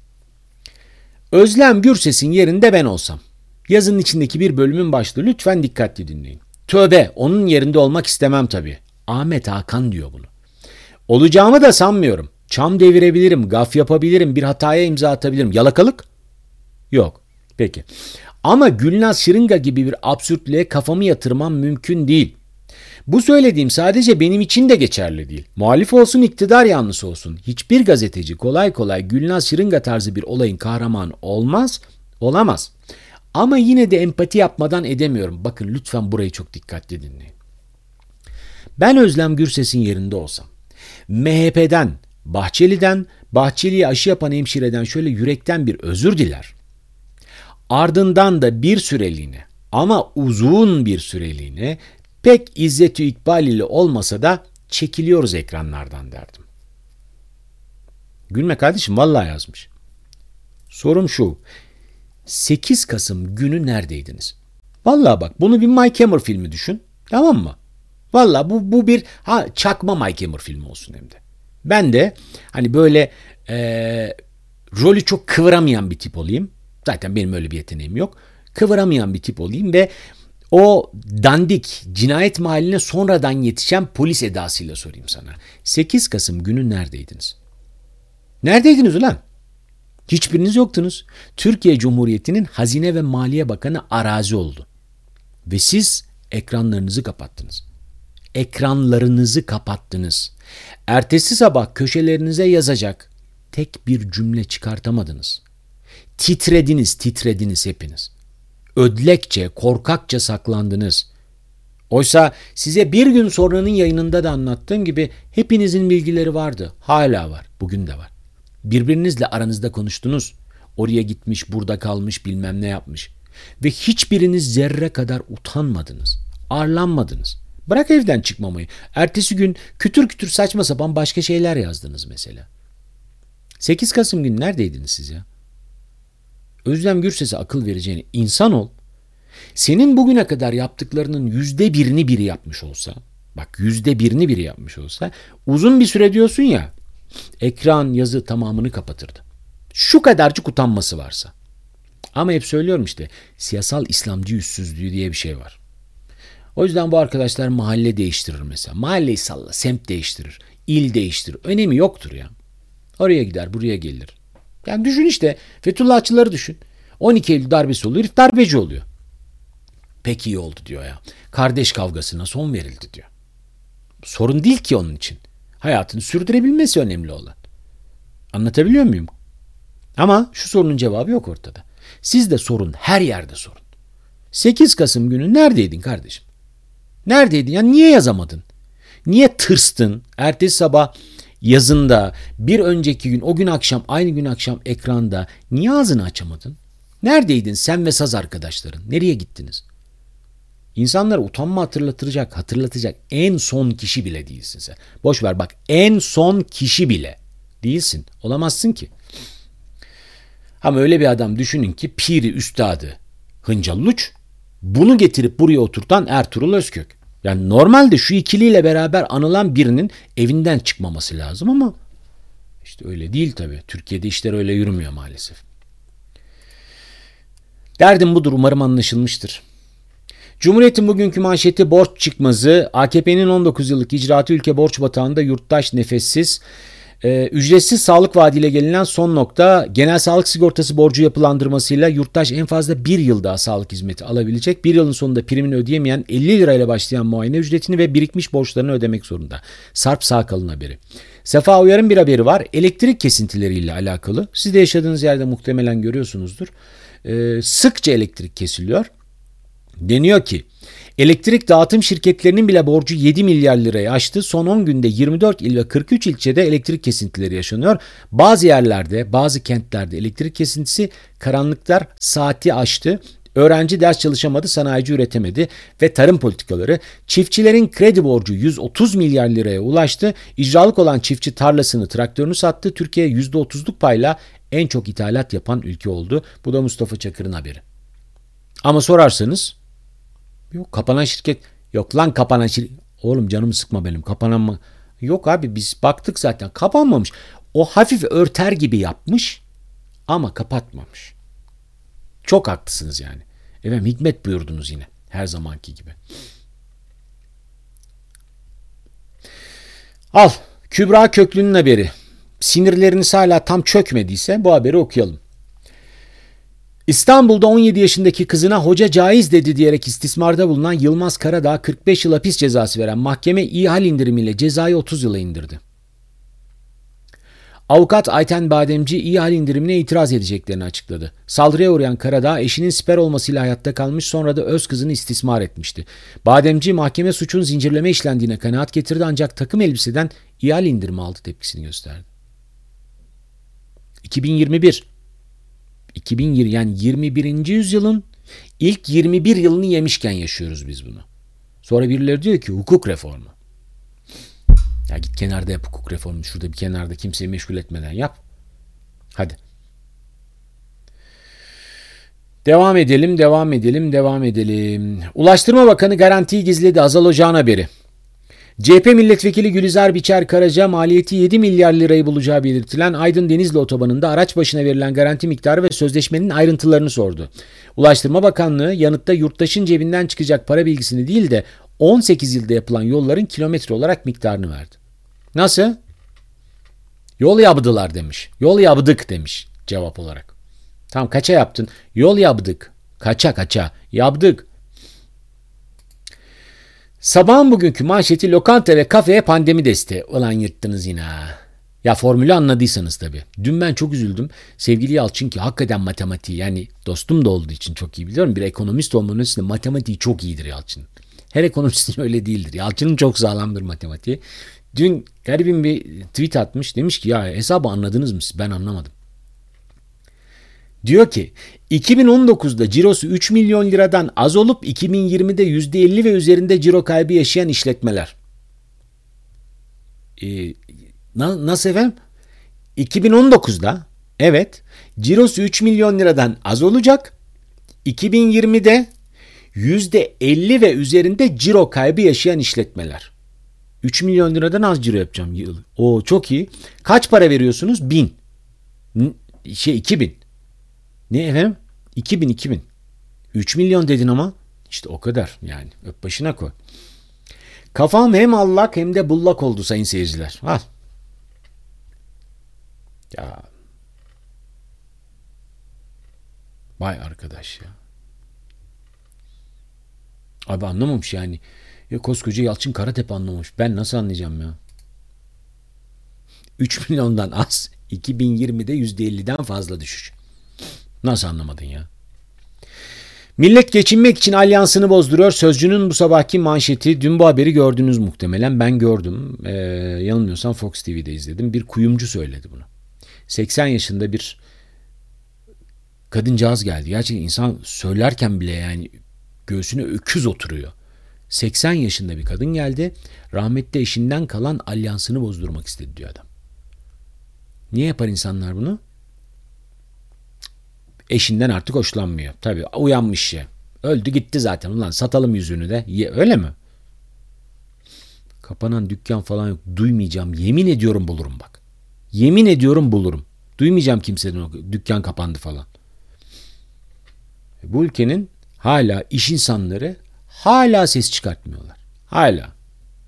Özlem Gürses'in yerinde ben olsam. Yazının içindeki bir bölümün başlığı, lütfen dikkatli dinleyin. Tövbe, onun yerinde olmak istemem tabii. Ahmet Hakan diyor bunu. Olacağımı da sanmıyorum. Çam devirebilirim, gaf yapabilirim, bir hataya imza atabilirim. Yalakalık? Yok. Peki. Ama Gülnaz Şırınga gibi bir absürtlüğe kafamı yatırmam mümkün değil. Bu söylediğim sadece benim için de geçerli değil. Muhalif olsun, iktidar yanlısı olsun. Hiçbir gazeteci kolay kolay Gülnaz Şırınga tarzı bir olayın kahramanı olmaz, olamaz. Ama yine de empati yapmadan edemiyorum. Bakın lütfen burayı çok dikkatli dinleyin. Ben Özlem Gürses'in yerinde olsam, M H P'den, Bahçeli'den, Bahçeli'ye aşı yapan hemşireden şöyle yürekten bir özür diler. Ardından da bir süreliğine, ama uzun bir süreliğine, pek İzzet-i İkbal ile olmasa da çekiliyoruz ekranlardan derdim. Gülme kardeşim, vallahi yazmış. Sorum şu. sekiz Kasım günü neredeydiniz? Vallahi bak, bunu bir Mike Hammer filmi düşün. Tamam mı? Vallahi bu, bu bir ha, çakma Mike Hammer filmi olsun hem de. Ben de hani böyle e, rolü çok kıvıramayan bir tip olayım. Zaten benim öyle bir yeteneğim yok. Kıvıramayan bir tip olayım ve o dandik cinayet mahalline sonradan yetişen polis edasıyla sorayım sana. sekiz Kasım günü neredeydiniz? Neredeydiniz ulan? Hiçbiriniz yoktunuz. Türkiye Cumhuriyeti'nin Hazine ve Maliye Bakanı arazi oldu. Ve siz ekranlarınızı kapattınız. Ekranlarınızı kapattınız. Ertesi sabah köşelerinize yazacak tek bir cümle çıkartamadınız. Titrediniz, titrediniz hepiniz. Ödlekçe, korkakça saklandınız. Oysa size bir gün sonranın yayınında da anlattığım gibi hepinizin bilgileri vardı. Hala var, bugün de var. Birbirinizle aranızda konuştunuz. Oraya gitmiş, burada kalmış, bilmem ne yapmış. Ve hiçbiriniz zerre kadar utanmadınız. Arlanmadınız. Bırak evden çıkmamayı. Ertesi gün kütür kütür saçma sapan başka şeyler yazdınız mesela. sekiz Kasım günü neredeydiniz siz ya? Özlem Gürses'e akıl vereceğine insan ol. Senin bugüne kadar yaptıklarının yüzde birini biri yapmış olsa, bak yüzde birini biri yapmış olsa, uzun bir süre diyorsun ya, ekran, yazı tamamını kapatırdı. Şu kadarcık utanması varsa. Ama hep söylüyorum işte, siyasal İslamcı yüzsüzlüğü diye bir şey var. O yüzden bu arkadaşlar mahalle değiştirir mesela. Mahalleyi salla, semt değiştirir, il değiştirir. Önemi yoktur ya. Oraya gider, buraya gelir. Yani düşün işte, Fethullahçıları düşün. on iki Eylül darbesi oluyor, herif darbeci oluyor. pek iyi oldu diyor ya. Kardeş kavgasına son verildi diyor. Sorun değil ki onun için. Hayatını sürdürebilmesi önemli olan. Anlatabiliyor muyum? Ama şu sorunun cevabı yok ortada. Sizde sorun her yerde sorun. sekiz Kasım günü neredeydin kardeşim? Neredeydin? Ya niye yazamadın? Niye tırstın? Ertesi sabah yazında, bir önceki gün, o gün akşam, aynı gün akşam ekranda niye ağzını açamadın? Neredeydin sen ve saz arkadaşların? Nereye gittiniz? İnsanlara utanma hatırlatacak, hatırlatacak en son kişi bile değilsin sen. Boş ver bak, en son kişi bile değilsin. Olamazsın ki. Ama öyle bir adam düşünün ki piri üstadı Hıncal Luç, bunu getirip buraya oturtan Ertuğrul Özkök. Yani normalde şu ikiliyle beraber anılan birinin evinden çıkmaması lazım ama işte öyle değil tabii. Türkiye'de işler öyle yürümüyor maalesef. Derdim budur, umarım anlaşılmıştır. Cumhuriyet'in bugünkü manşeti borç çıkmazı. A K P'nin on dokuz yıllık icraatı ülke borç batağında, yurttaş nefessiz. Ee, ücretsiz sağlık vaadiyle gelinen son nokta, genel sağlık sigortası borcu yapılandırmasıyla yurttaş en fazla bir yıl daha sağlık hizmeti alabilecek. Bir yılın sonunda primini ödeyemeyen elli lirayla başlayan muayene ücretini ve birikmiş borçlarını ödemek zorunda. Sarp Sağkal'ın haberi. Sefa Uyar'ın bir haberi var. Elektrik kesintileriyle alakalı. Siz de yaşadığınız yerde muhtemelen görüyorsunuzdur. Ee, sıkça elektrik kesiliyor. Deniyor ki elektrik dağıtım şirketlerinin bile borcu yedi milyar lirayı aştı. Son on günde yirmi dört il ve kırk üç ilçede elektrik kesintileri yaşanıyor. Bazı yerlerde, bazı kentlerde elektrik kesintisi karanlıklar saati aştı. Öğrenci ders çalışamadı, sanayici üretemedi ve tarım politikaları. Çiftçilerin kredi borcu yüz otuz milyar liraya ulaştı. İcralık olan çiftçi tarlasını, traktörünü sattı. Türkiye yüzde otuzluk payla en çok ithalat yapan ülke oldu. Bu da Mustafa Çakır'ın haberi. Ama sorarsanız, yok kapanan şirket, yok lan kapanan şirket, oğlum canımı sıkma benim, kapanan mı? Yok abi, biz baktık zaten kapanmamış. O hafif örter gibi yapmış ama kapatmamış. Çok haklısınız yani. Efendim hikmet buyurdunuz yine her zamanki gibi. Al, Kübra Köklü'nün haberi. Sinirleriniz hala tam çökmediyse bu haberi okuyalım. İstanbul'da on yedi yaşındaki kızına hoca caiz dedi diyerek istismarda bulunan Yılmaz Karadağ kırk beş yıl hapis cezası veren mahkeme ihal indirimiyle cezayı otuz yıla indirdi. Avukat Ayten Bademci ihal indirimine itiraz edeceklerini açıkladı. Saldırıya uğrayan Karadağ eşinin siper olmasıyla hayatta kalmış, sonra da öz kızını istismar etmişti. Bademci mahkeme suçun zincirleme işlendiğine kanaat getirdi ancak takım elbiseden ihal indirimi aldı tepkisini gösterdi. iki bin yirmi bir iki bin yirmi yani yirmi birinci yüzyılın ilk yirmi bir yılını yemişken yaşıyoruz biz bunu. Sonra birileri diyor ki hukuk reformu. Ya git kenarda yap hukuk reformu. Şurada bir kenarda kimseyi meşgul etmeden yap. Hadi. Devam edelim, devam edelim, devam edelim. Ulaştırma Bakanı garantiyi gizledi. Azal Ocağan haberi. C H P milletvekili Gülizar Biçer Karaca maliyeti yedi milyar lirayı bulacağı belirtilen Aydın Denizli otobanında araç başına verilen garanti miktarı ve sözleşmenin ayrıntılarını sordu. Ulaştırma Bakanlığı yanıtta yurttaşın cebinden çıkacak para bilgisini değil de on sekiz yılda yapılan yolların kilometre olarak miktarını verdi. Nasıl? Yol yaptılar demiş. Yol yaptık demiş cevap olarak. Tamam, kaça yaptın? Yol yaptık. Kaça kaça? Yaptık. Sabahın bugünkü manşeti lokanta ve kafeye pandemi desteği. Ulan yırttınız yine ha. Ya formülü anladıysanız tabii. Dün ben çok üzüldüm. Sevgili Yalçın ki hakikaten matematiği, yani dostum da olduğu için çok iyi biliyorum. Bir ekonomist olmanın üstünde matematiği çok iyidir Yalçın. Her ekonomistin öyle değildir. Yalçın'ın çok sağlamdır matematiği. Dün garibim bir tweet atmış. Demiş ki ya hesabı anladınız mı siz? Ben anlamadım. Diyor ki iki bin on dokuzda cirosu üç milyon liradan az olup iki bin yirmide yüzde elli ve üzerinde ciro kaybı yaşayan işletmeler. Ee, na, nasıl efendim? iki bin on dokuzda evet cirosu üç milyon liradan az olacak. iki bin yirmide yüzde elli ve üzerinde ciro kaybı yaşayan işletmeler. üç milyon liradan az ciro yapacağım yıl. O çok iyi. Kaç para veriyorsunuz? bin. Şey iki bin. Ne efendim? iki bin iki bin. üç milyon dedin ama işte o kadar yani. Öp başına koy. Kafam hem allak hem de bullak oldu sayın seyirciler. Al. Ya. Vay arkadaş ya. Abi anlamamış yani. Ya koskoca Yalçın Karatepe anlamamış. Ben nasıl anlayacağım ya? üç milyondan az. iki bin yirmide yüzde elliden fazla düşüş. Nasıl anlamadın ya? Millet geçinmek için alyansını bozduruyor. Sözcü'nün bu sabahki manşeti. Dün bu haberi gördünüz muhtemelen. Ben gördüm. Ee, yanılmıyorsam Fox T V'de izledim. Bir kuyumcu söyledi bunu. seksen yaşında bir kadıncağız geldi. Gerçekten insan söylerken bile yani göğsüne öküz oturuyor. seksen yaşında bir kadın geldi. Rahmetli eşinden kalan alyansını bozdurmak istedi diyor adam. Niye yapar insanlar bunu? Eşinden artık hoşlanmıyor. Tabii uyanmış ya. Öldü gitti zaten. Ulan satalım yüzünü de. Ye, öyle mi? Kapanan dükkan falan yok. Duymayacağım. Yemin ediyorum bulurum bak. Yemin ediyorum bulurum. Duymayacağım kimsenin o dükkan kapandı falan. Bu ülkenin hala iş insanları hala ses çıkartmıyorlar. Hala.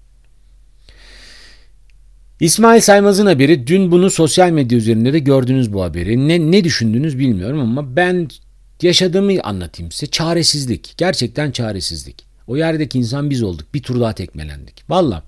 İsmail Saymaz'ın haberi. Dün bunu sosyal medya üzerinde de gördünüz bu haberi. Ne, ne düşündünüz bilmiyorum ama ben yaşadığımı anlatayım size. Çaresizlik. Gerçekten çaresizlik. O yerdeki insan biz olduk. Bir tur daha tekmelendik. Valla.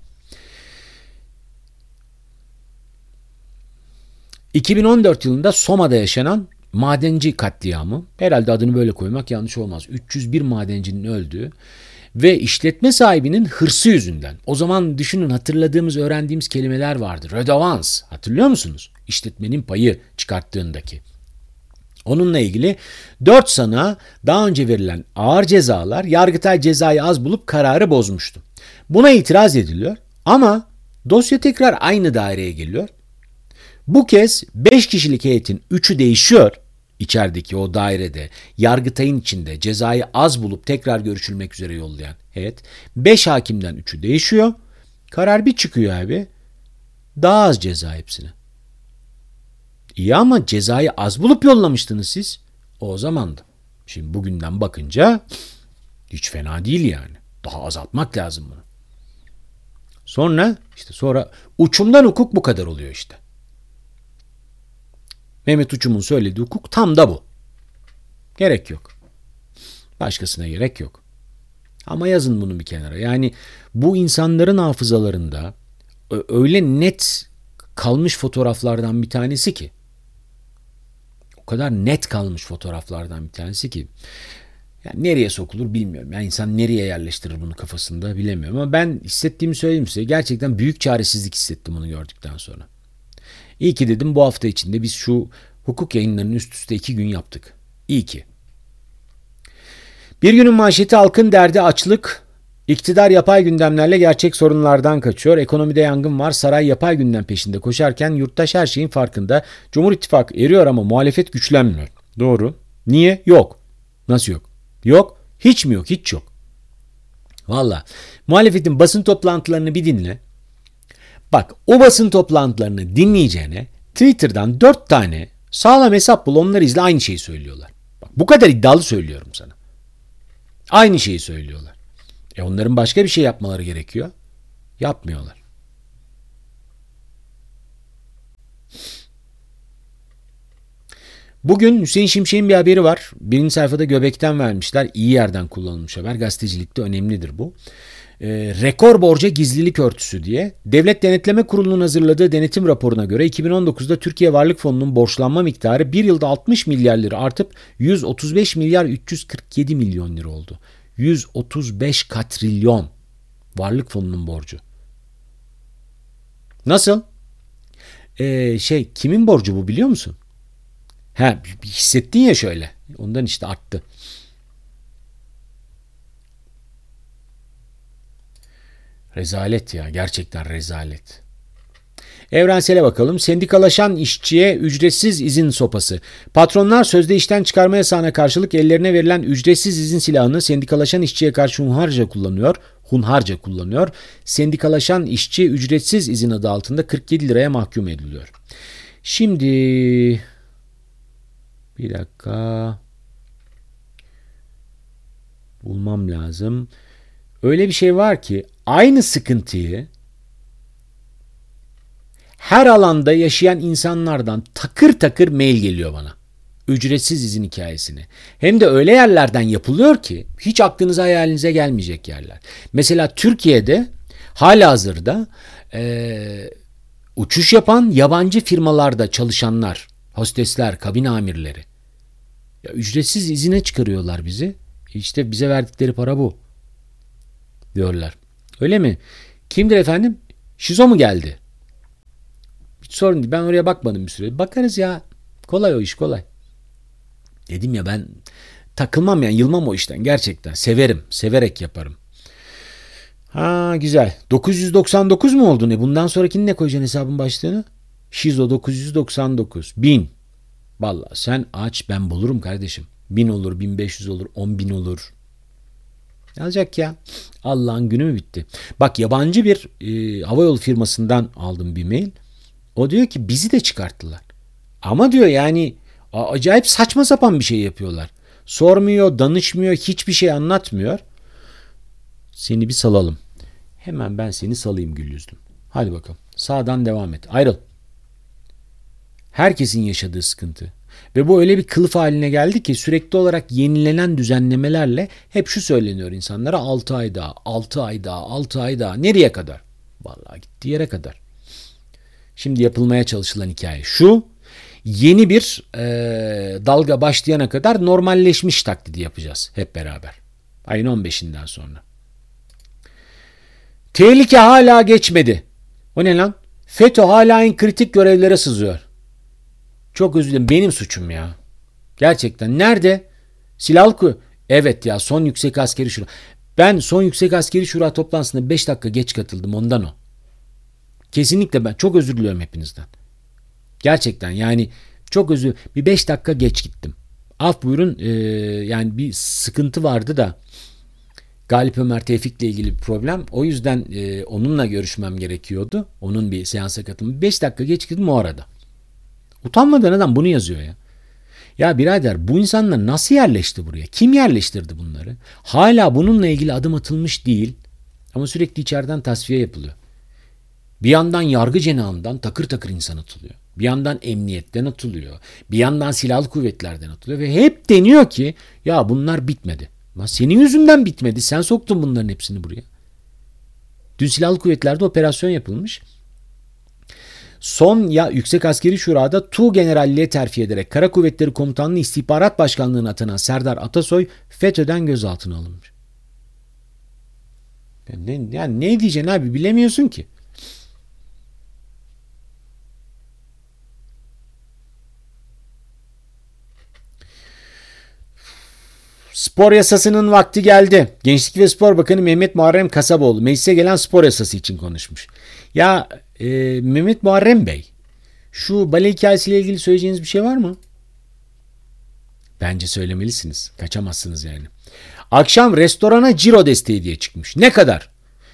iki bin on dört yılında Soma'da yaşanan madenci katliamı. Herhalde adını böyle koymak yanlış olmaz. üç yüz bir madencinin öldüğü ve işletme sahibinin hırsı yüzünden. O zaman düşünün, hatırladığımız, öğrendiğimiz kelimeler vardı. Redovans. Hatırlıyor musunuz? İşletmenin payı çıkarttığındaki. Onunla ilgili dört sanığa daha önce verilen ağır cezalar, Yargıtay cezayı az bulup kararı bozmuştu. Buna itiraz ediliyor ama dosya tekrar aynı daireye geliyor. Bu kez beş kişilik heyetin üçü değişiyor. İçerideki o dairede, Yargıtay'ın içinde cezayı az bulup tekrar görüşülmek üzere yollayan heyet. beş hakimden üçü değişiyor. Karar bir çıkıyor abi. Daha az ceza hepsine. İyi ama cezayı az bulup yollamıştınız siz. O zamandı. Şimdi bugünden bakınca hiç fena değil yani. Daha azaltmak lazım bunu. Sonra işte sonra uçumdan hukuk bu kadar oluyor işte. Mehmet Uçum'un söylediği hukuk tam da bu. Gerek yok. Başkasına gerek yok. Ama yazın bunu bir kenara. Yani bu insanların hafızalarında öyle net kalmış fotoğraflardan bir tanesi ki. O kadar net kalmış fotoğraflardan bir tanesi ki. Yani nereye sokulur bilmiyorum. Yani insan nereye yerleştirir bunu kafasında bilemiyorum. Ama ben hissettiğimi söyleyeyim size. Gerçekten büyük çaresizlik hissettim bunu gördükten sonra. İyi ki dedim bu hafta içinde biz şu hukuk yayınlarını üst üste iki gün yaptık. İyi ki. Bir günün manşeti: halkın derdi açlık. İktidar yapay gündemlerle gerçek sorunlardan kaçıyor. Ekonomide yangın var. Saray yapay gündem peşinde koşarken yurttaş her şeyin farkında. Cumhur İttifakı eriyor ama muhalefet güçlenmiyor. Doğru. Niye? Yok. Nasıl yok? Yok. Hiç mi yok? Hiç yok. Valla. Muhalefetin basın toplantılarını bir dinle. Bak, o basın toplantılarını dinleyeceğine Twitter'dan dört tane sağlam hesap bul, onları izle, aynı şeyi söylüyorlar. Bak, bu kadar iddialı söylüyorum sana. Aynı şeyi söylüyorlar. E onların başka bir şey yapmaları gerekiyor. Yapmıyorlar. Bugün Hüseyin Şimşek'in bir haberi var. Birinci sayfada göbekten vermişler. İyi yerden kullanılmış haber. Gazetecilikte önemlidir bu. Ee, rekor borca gizlilik örtüsü diye. Devlet Denetleme Kurulu'nun hazırladığı denetim raporuna göre iki bin on dokuzda Türkiye Varlık Fonu'nun borçlanma miktarı bir yılda altmış milyar lira artıp yüz otuz beş milyar üç yüz kırk yedi milyon lira oldu. yüz otuz beş katrilyon Varlık Fonu'nun borcu. Nasıl? Ee, şey kimin borcu bu biliyor musun? Ha, hissettin ya şöyle. Ondan işte arttı. Rezalet ya. Gerçekten rezalet. Evrensele bakalım. Sendikalaşan işçiye ücretsiz izin sopası. Patronlar sözde işten çıkarma yasağına karşılık ellerine verilen ücretsiz izin silahını sendikalaşan işçiye karşı hunharca kullanıyor. Hunharca kullanıyor. Sendikalaşan işçi ücretsiz izin adı altında kırk yedi liraya mahkum ediliyor. Şimdi bir dakika. Bulmam lazım. Öyle bir şey var ki aynı sıkıntıyı her alanda yaşayan insanlardan takır takır mail geliyor bana. Ücretsiz izin hikayesini. Hem de öyle yerlerden yapılıyor ki hiç aklınıza hayalinize gelmeyecek yerler. Mesela Türkiye'de halihazırda e, uçuş yapan yabancı firmalarda çalışanlar, hostesler, kabin amirleri. Ya ücretsiz izine çıkarıyorlar bizi. İşte bize verdikleri para bu. Diyorlar. Öyle mi? Kimdir efendim? Şizo mu geldi? Hiç sorun değil. Ben oraya bakmadım bir süre. Bakarız ya. Kolay o iş, kolay. Dedim ya, ben takılmam yani, yılmam o işten gerçekten. Severim. Severek yaparım. Ha güzel. dokuz yüz doksan dokuz mu oldu ne? Bundan sonrakini ne koyacaksın hesabın başlığını? Şizo dokuz yüz doksan dokuz. bin. Vallahi sen aç, ben bulurum kardeşim. bin olur, bin beş yüz olur, on bin olur. Ne alacak ya? Allah'ın günü mü bitti? Bak, yabancı bir e, havayolu firmasından aldım bir mail. O diyor ki bizi de çıkarttılar. Ama diyor yani acayip saçma sapan bir şey yapıyorlar. Sormuyor, danışmıyor, hiçbir şey anlatmıyor. Seni bir salalım. Hemen ben seni salayım gül yüzlüm. Hadi bakalım. Sağdan devam et. Ayrıl. Herkesin yaşadığı sıkıntı. Ve bu öyle bir kılıf haline geldi ki sürekli olarak yenilenen düzenlemelerle hep şu söyleniyor insanlara: altı ay daha, altı ay daha, altı ay daha. Nereye kadar? Vallahi gittiği yere kadar. Şimdi yapılmaya çalışılan hikaye şu: yeni bir e, dalga başlayana kadar normalleşmiş taklidi yapacağız hep beraber. Ayın on beşinden sonra. Tehlike hala geçmedi. O ne lan? FETÖ hala en kritik görevlere sızıyor. Çok özür dilerim, benim suçum ya. Gerçekten. Nerede? Silahlı kuvvet. Evet ya, son yüksek askeri şura. Ben son yüksek askeri şura toplantısına beş dakika geç katıldım, ondan o. Kesinlikle ben çok özür diliyorum hepinizden. Gerçekten yani çok özür. Bir beş dakika geç gittim. Af buyurun, ee, yani bir sıkıntı vardı da Galip Ömer Tevfik'le ilgili bir problem. O yüzden e, onunla görüşmem gerekiyordu. Onun bir seansa katılımı. beş dakika geç gittim o arada. Utanmadan adam bunu yazıyor ya. Ya birader, bu insanlar nasıl yerleşti buraya? Kim yerleştirdi bunları? Hala bununla ilgili adım atılmış değil. Ama sürekli içeriden tasfiye yapılıyor. Bir yandan yargı cenahından takır takır insan atılıyor. Bir yandan emniyetten atılıyor. Bir yandan silahlı kuvvetlerden atılıyor. Ve hep deniyor ki ya bunlar bitmedi. Ama senin yüzünden bitmedi. Sen soktun bunların hepsini buraya. Dün silahlı kuvvetlerde operasyon yapılmış. Son ya Yüksek Askeri Şura'da Tu Generalliğe terfi ederek Kara Kuvvetleri Komutanlığı İstihbarat Başkanlığı'na atanan Serdar Atasoy FETÖ'den gözaltına alınmış. Yani, yani ne diyeceksin abi, bilemiyorsun ki. Spor yasasının vakti geldi. Gençlik ve Spor Bakanı Mehmet Muharrem Kasaboğlu meclise gelen spor yasası için konuşmuş. Ya e, Mehmet Muharrem Bey, şu bale hikayesiyle ilgili söyleyeceğiniz bir şey var mı? Bence söylemelisiniz. Kaçamazsınız yani. Akşam restorana ciro desteği diye çıkmış. Ne kadar?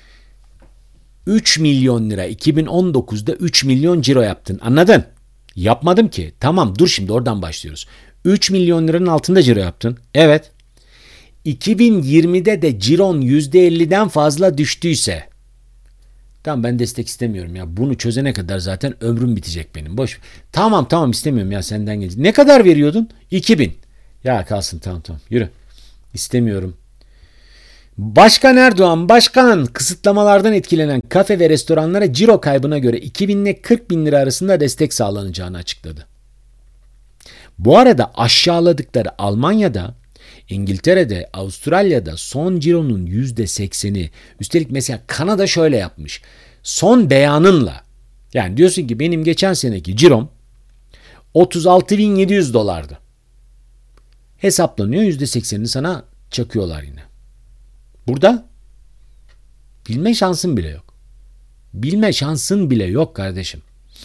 üç milyon lira. iki bin on dokuzda üç milyon ciro yaptın. Anladın? Yapmadım ki. Tamam, dur şimdi oradan başlıyoruz. üç milyon liranın altında ciro yaptın. Evet. iki bin yirmide de ciron yüzde elliden fazla düştüyse, tamam ben destek istemiyorum ya. Bunu çözene kadar zaten ömrüm bitecek benim. Boş. Tamam tamam istemiyorum ya, senden gelecek. Ne kadar veriyordun? iki bin. Ya kalsın, tamam tamam yürü. İstemiyorum. Başkan Erdoğan, başkan kısıtlamalardan etkilenen kafe ve restoranlara ciro kaybına göre iki bin ile kırk bin lira arasında destek sağlanacağını açıkladı. Bu arada aşağıladıkları Almanya'da, İngiltere'de, Avustralya'da son cironun yüzde sekseni, üstelik mesela Kanada şöyle yapmış. Son beyanınla, yani diyorsun ki benim geçen seneki cirom otuz altı bin yedi yüz dolardı. Hesaplanıyor, yüzde seksenini sana çakıyorlar yine. Burada bilme şansın bile yok. Bilme şansın bile yok kardeşim.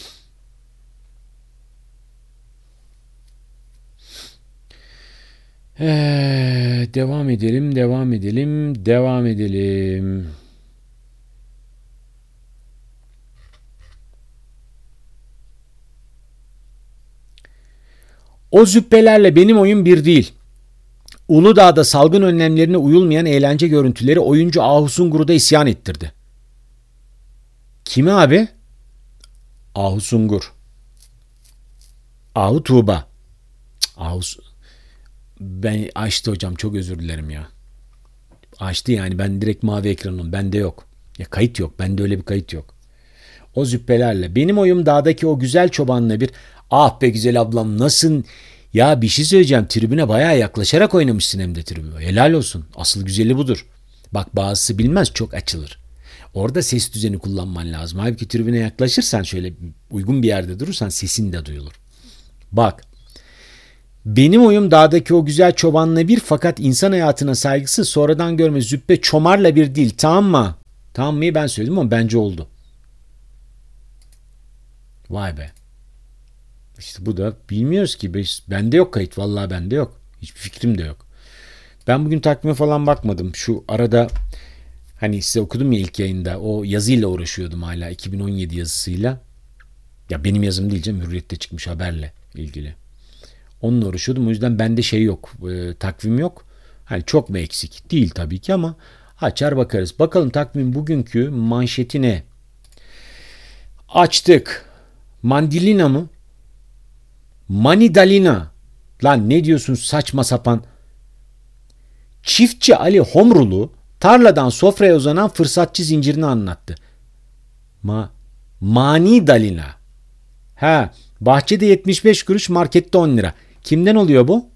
Ee, devam edelim, devam edelim, devam edelim. O züppelerle benim oyun bir değil. Uludağ'da salgın önlemlerine uyulmayan eğlence görüntüleri oyuncu Ahu Sungur'u da isyan ettirdi. Kimi abi? Ahu Sungur. Ahu Tuğba. Cık. Ağustos. Ben açtı hocam, çok özür dilerim ya. Açtı yani, ben direkt mavi ekranım. Bende yok. Ya kayıt yok. Bende öyle bir kayıt yok. O züppelerle. Benim oyum dağdaki o güzel çobanla bir. Ah be güzel ablam, nasılsın? Ya bir şey söyleyeceğim. Tribüne bayağı yaklaşarak oynamışsın hem de tribüne. Helal olsun. Asıl güzeli budur. Bak bazısı bilmez, çok açılır. Orada ses düzeni kullanman lazım. Halbuki tribüne yaklaşırsan, şöyle uygun bir yerde durursan sesin de duyulur. Bak. Benim oyum dağdaki o güzel çobanla bir, fakat insan hayatına saygısı sonradan görme züppe çomarla bir değil, tamam mı? Tamam mı, ben söyledim ama bence oldu. Vay be. İşte bu da bilmiyoruz ki. Bende yok kayıt, vallahi bende yok. Hiçbir fikrim de yok. Ben bugün takvime falan bakmadım. Şu arada hani size okudum ya ilk yayında, o yazıyla uğraşıyordum hala, iki bin on yedi yazısıyla. Ya benim yazım değil canım, Hürriyet'te çıkmış haberle ilgili. Onunla uğraşıyordum. O yüzden bende şey yok. E, takvim yok. Hani çok mu eksik? Değil tabii ki ama açar bakarız. Bakalım takvim bugünkü manşeti ne? Açtık. Mandilina mı? Manidalina. Lan ne diyorsun saçma sapan? Çiftçi Ali Homrulu tarladan sofraya uzanan fırsatçı zincirini anlattı. Ma Mani Dalina. Ha, bahçede yetmiş beş kuruş, markette on lira. Kimden oluyor bu?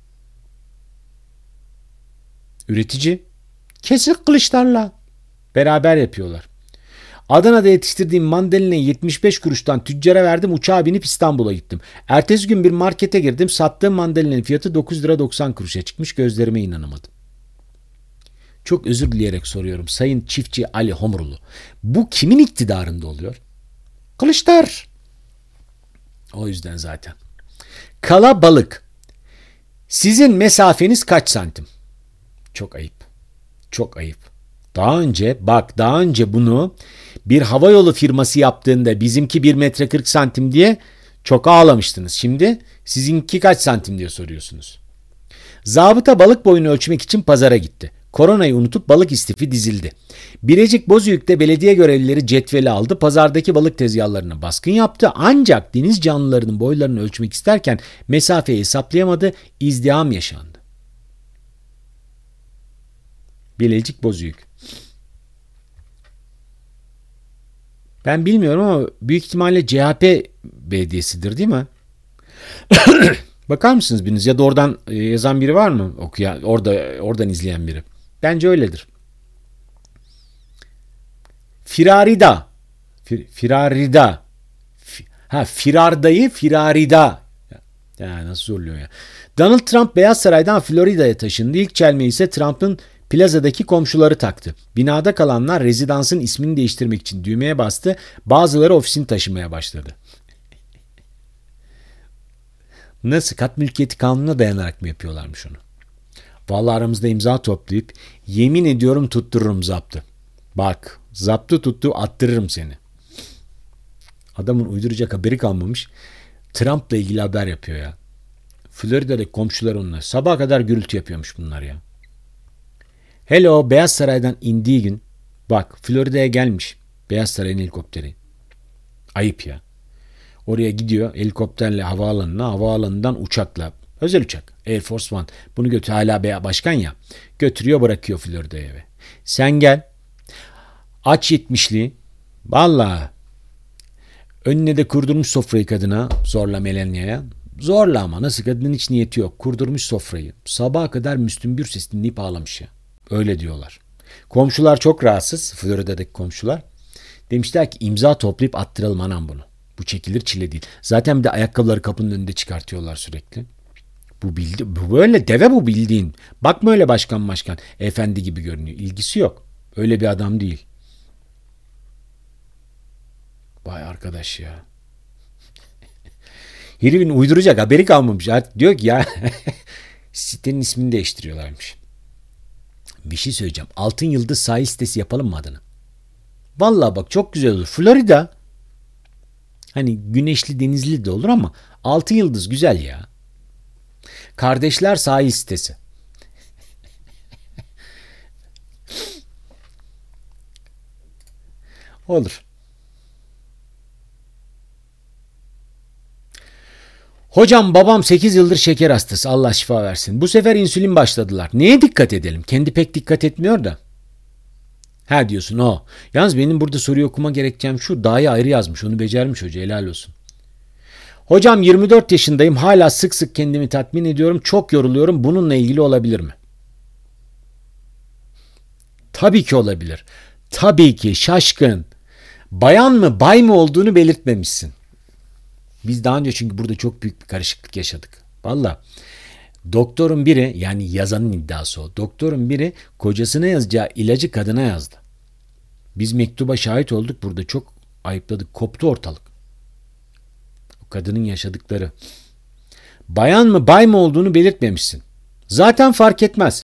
Üretici. Kesin Kılıçlarla. Beraber yapıyorlar. Adana'da yetiştirdiğim mandalinayı yetmiş beş kuruştan tüccara verdim, uçağa binip İstanbul'a gittim. Ertesi gün bir markete girdim, sattığım mandalinanın fiyatı dokuz lira doksan kuruşa çıkmış, gözlerime inanamadım. Çok özür dileyerek soruyorum Sayın Çiftçi Ali Homrulu. Bu kimin iktidarında oluyor? Kılıçlar. O yüzden zaten. Kalabalık. Sizin mesafeniz kaç santim? Çok ayıp. Çok ayıp. Daha önce bak daha önce bunu bir havayolu firması yaptığında bizimki bir metre kırk santim diye çok ağlamıştınız. Şimdi sizinki kaç santim diye soruyorsunuz. Zabıta balık boyunu ölçmek için pazara gitti. Koronayı unutup balık istifi dizildi. Birecik Bozüyük'te belediye görevlileri cetveli aldı. Pazardaki balık tezgahlarına baskın yaptı. Ancak deniz canlılarının boylarını ölçmek isterken mesafeyi hesaplayamadı. İzdiham yaşandı. Bilecik Bozüyük. Ben bilmiyorum ama büyük ihtimalle C H P belediyesidir değil mi? Bakar mısınız biriniz, ya da oradan yazan biri var mı? Okuyan, orada oradan izleyen biri. Bence öyledir. Firarida. Fir, firarida. Fi, ha firardayı firarida. Ya nasıl zorluyor ya. Donald Trump Beyaz Saray'dan Florida'ya taşındı. İlk çelmeyi ise Trump'ın plazadaki komşuları taktı. Binada kalanlar rezidansın ismini değiştirmek için düğmeye bastı. Bazıları ofisini taşımaya başladı. Nasıl, kat mülkiyeti kanununa dayanarak mı yapıyorlarmış onu? Vallahi aramızda imza toplayıp yemin ediyorum tuttururum zaptı. Bak zaptı tuttu, attırırım seni. Adamın uyduracak haberi kalmamış. Trump'la ilgili haber yapıyor ya. Florida'daki komşular onunla. Sabaha kadar gürültü yapıyormuş bunlar ya. Hello, Beyaz Saray'dan indiği gün bak Florida'ya gelmiş Beyaz Saray'ın helikopteri. Ayıp ya. Oraya gidiyor helikopterle havaalanına, havaalanından uçakla. Özel uçak. Air Force One. Bunu götür, hala başkan ya. Götürüyor, bırakıyor Florida'ya eve. Sen gel. Aç yetmişliği. Vallahi önüne de kurdurmuş sofrayı kadına, zorla Melania'ya. Zorla ama nasıl, kadının hiç niyeti yok. Kurdurmuş sofrayı. Sabaha kadar Müslüm Gürses dinleyip ağlamış ya. Öyle diyorlar. Komşular çok rahatsız. Florida'daki komşular. Demişler ki imza toplayıp attıralım anam bunu. Bu çekilir çile değil. Zaten bir de ayakkabıları kapının önünde çıkartıyorlar sürekli. Bu bildi, bu böyle deve, bu bildiğin. Bakma öyle başkan başkan. Efendi gibi görünüyor. İlgisi yok. Öyle bir adam değil. Vay arkadaş ya. Herifin uyduracak haberi kalmamış. Artık diyor ki ya sitenin ismini değiştiriyorlarmış. Bir şey söyleyeceğim. Altın Yıldız sahil sitesi yapalım mı adını? Vallahi bak çok güzel olur. Florida. Hani güneşli denizli de olur ama Altın Yıldız güzel ya. Kardeşler sahil sitesi. Olur. Hocam babam sekiz yıldır şeker hastası, Allah şifa versin. Bu sefer insülin başladılar. Neye dikkat edelim? Kendi pek dikkat etmiyor da. Ha diyorsun o. Yalnız benim burada soruyu okuma gerekeceğim şu. Dağı ayrı yazmış, onu becermiş hoca, helal olsun. Hocam yirmi dört yaşındayım, hala sık sık kendimi tatmin ediyorum, çok yoruluyorum, bununla ilgili olabilir mi? Tabii ki olabilir. Tabii ki şaşkın. Bayan mı bay mı olduğunu belirtmemişsin. Biz daha önce çünkü burada çok büyük bir karışıklık yaşadık. Valla doktorun biri, yani yazanın iddiası o. Doktorun biri kocasına yazacağı ilacı kadına yazdı. Biz mektuba şahit olduk, burada çok ayıpladık, koptu ortalık. O kadının yaşadıkları. Bayan mı bay mı olduğunu belirtmemişsin. Zaten fark etmez.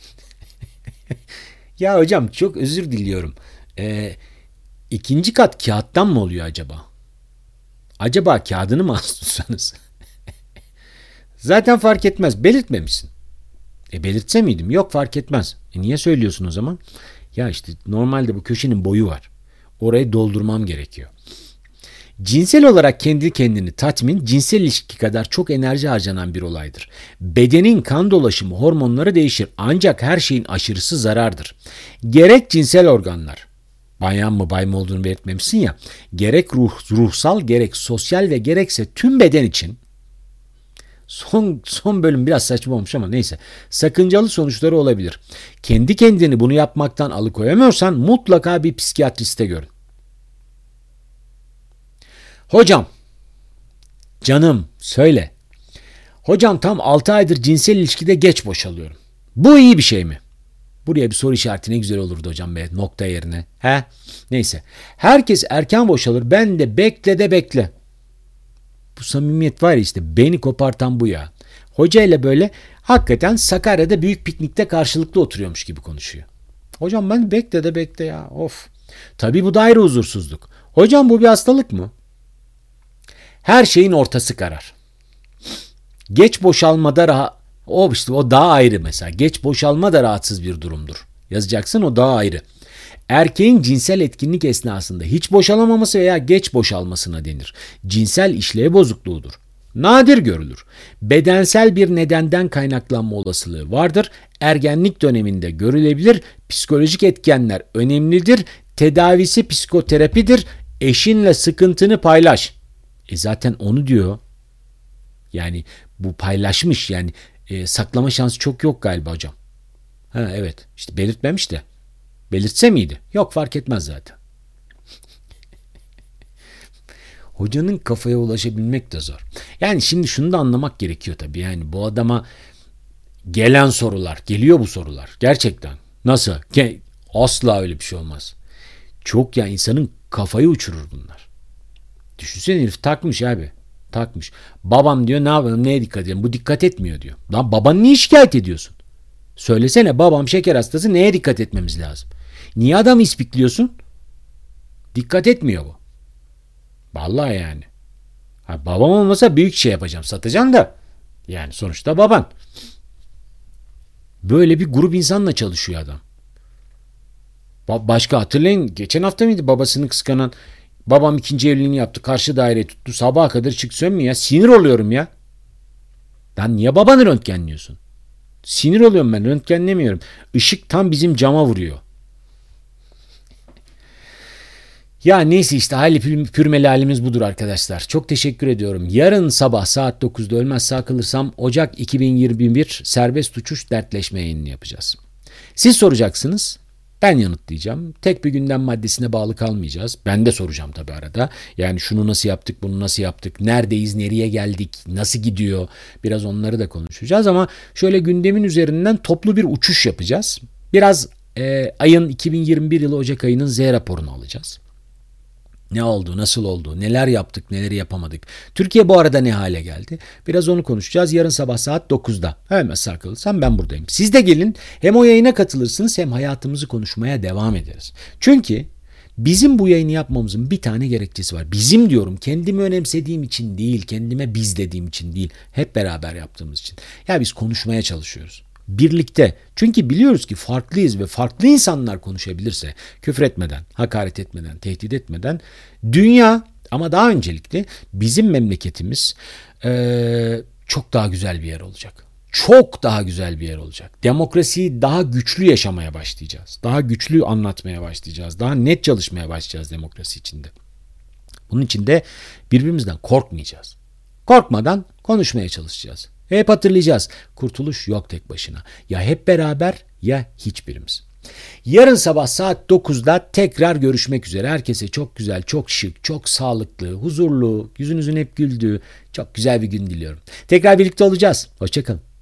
Ya hocam çok özür diliyorum. Ee, ikinci kat kağıttan mı oluyor acaba? Acaba kağıdını mı az tutsanız? Zaten fark etmez. Belirtmemişsin. E belirtse miydim? Yok, fark etmez. E niye söylüyorsun o zaman? Ya işte normalde bu köşenin boyu var. Orayı doldurmam gerekiyor. Cinsel olarak kendi kendini tatmin, cinsel ilişki kadar çok enerji harcanan bir olaydır. Bedenin kan dolaşımı, hormonları değişir. Ancak her şeyin aşırısı zarardır. Gerek cinsel organlar, bayan mı bay mı olduğunu belirtmemişsin ya, gerek ruh, ruhsal, gerek sosyal ve gerekse tüm beden için, son son bölüm biraz saçma olmuş ama neyse, sakıncalı sonuçları olabilir. Kendi kendini bunu yapmaktan alıkoyamıyorsan mutlaka bir psikiyatriste görün. Hocam, canım söyle. Hocam tam altı aydır cinsel ilişkide geç boşalıyorum. Bu iyi bir şey mi? Buraya bir soru işareti ne güzel olurdu hocam be, nokta yerine. He? Neyse. Herkes erken boşalır, ben de bekle de bekle. Bu samimiyet var ya, işte beni kopartan bu ya. Hoca ile böyle hakikaten Sakarya'da büyük piknikte karşılıklı oturuyormuş gibi konuşuyor. Hocam ben bekle de bekle ya, of. Tabii bu da ayrı huzursuzluk. Hocam bu bir hastalık mı? Her şeyin ortası karar. Geç boşalmada rahat, o işte o daha ayrı mesela. Geç boşalma da rahatsız bir durumdur. Yazacaksın, o daha ayrı. Erkeğin cinsel etkinlik esnasında hiç boşalamaması veya geç boşalmasına denir. Cinsel işlev bozukluğudur. Nadir görülür. Bedensel bir nedenden kaynaklanma olasılığı vardır. Ergenlik döneminde görülebilir. Psikolojik etkenler önemlidir. Tedavisi psikoterapidir. Eşinle sıkıntını paylaş. E zaten onu diyor. Yani bu paylaşmış, yani e, saklama şansı çok yok galiba hocam. Ha evet, işte belirtmemiş de. Belirtse miydi? Yok, fark etmez zaten. Hocanın kafaya ulaşabilmek de zor. Yani şimdi şunu da anlamak gerekiyor tabii. Yani bu adama gelen sorular, geliyor bu sorular. Gerçekten. Nasıl? Asla öyle bir şey olmaz. Çok ya, insanın kafayı uçurur bunlar. Düşünsene, herif takmış abi. Takmış. Babam diyor ne yapalım, neye dikkat edelim? Bu dikkat etmiyor diyor. Lan babanı niye şikayet ediyorsun? Söylesene, babam şeker hastası, neye dikkat etmemiz lazım? Niye adamı ispikliyorsun? Dikkat etmiyor bu. Vallahi yani. Ha, babam olmasa büyük şey yapacağım, satacağım da. Yani sonuçta baban. Böyle bir grup insanla çalışıyor adam. Ba- başka hatırlayın, geçen hafta mıydı babasını kıskanan, babam ikinci evliliğini yaptı, karşı daire tuttu, sabaha kadar çık sönmüyor ya, sinir oluyorum ya. Lan niye babanı röntgenliyorsun? Sinir oluyorum ben, röntgenlemiyorum. Işık tam bizim cama vuruyor. Ya neyse işte, hali pürmeli halimiz budur arkadaşlar. Çok teşekkür ediyorum. Yarın sabah saat dokuzda ölmez sağ kalırsam Ocak iki bin yirmi bir serbest uçuş dertleşme yayını yapacağız. Siz soracaksınız. Ben yanıtlayacağım. Tek bir gündem maddesine bağlı kalmayacağız. Ben de soracağım tabii arada. Yani şunu nasıl yaptık, bunu nasıl yaptık, neredeyiz, nereye geldik, nasıl gidiyor, biraz onları da konuşacağız. Ama şöyle gündemin üzerinden toplu bir uçuş yapacağız. Biraz e, ayın iki bin yirmi bir yılı Ocak ayının Z raporunu alacağız. Ne oldu, nasıl oldu, neler yaptık, neleri yapamadık. Türkiye bu arada ne hale geldi? Biraz onu konuşacağız. Yarın sabah saat dokuzda. Hemen sağ kalırsam ben buradayım. Siz de gelin, hem o yayına katılırsınız hem hayatımızı konuşmaya devam ederiz. Çünkü bizim bu yayını yapmamızın bir tane gerekçesi var. Bizim diyorum, kendimi önemsediğim için değil, kendime biz dediğim için değil, hep beraber yaptığımız için. Ya biz konuşmaya çalışıyoruz. Birlikte. Çünkü biliyoruz ki farklıyız ve farklı insanlar konuşabilirse, küfür etmeden, hakaret etmeden, tehdit etmeden, dünya, ama daha öncelikle bizim memleketimiz Ee, çok daha güzel bir yer olacak. Çok daha güzel bir yer olacak. Demokrasiyi daha güçlü yaşamaya başlayacağız. Daha güçlü anlatmaya başlayacağız. Daha net çalışmaya başlayacağız demokrasi içinde. Bunun için de birbirimizden korkmayacağız. Korkmadan konuşmaya çalışacağız. Hep hatırlayacağız. Kurtuluş yok tek başına. Ya hep beraber ya hiçbirimiz. Yarın sabah saat dokuzda tekrar görüşmek üzere. Herkese çok güzel, çok şık, çok sağlıklı, huzurlu, yüzünüzün hep güldüğü çok güzel bir gün diliyorum. Tekrar birlikte olacağız. Hoşça kalın.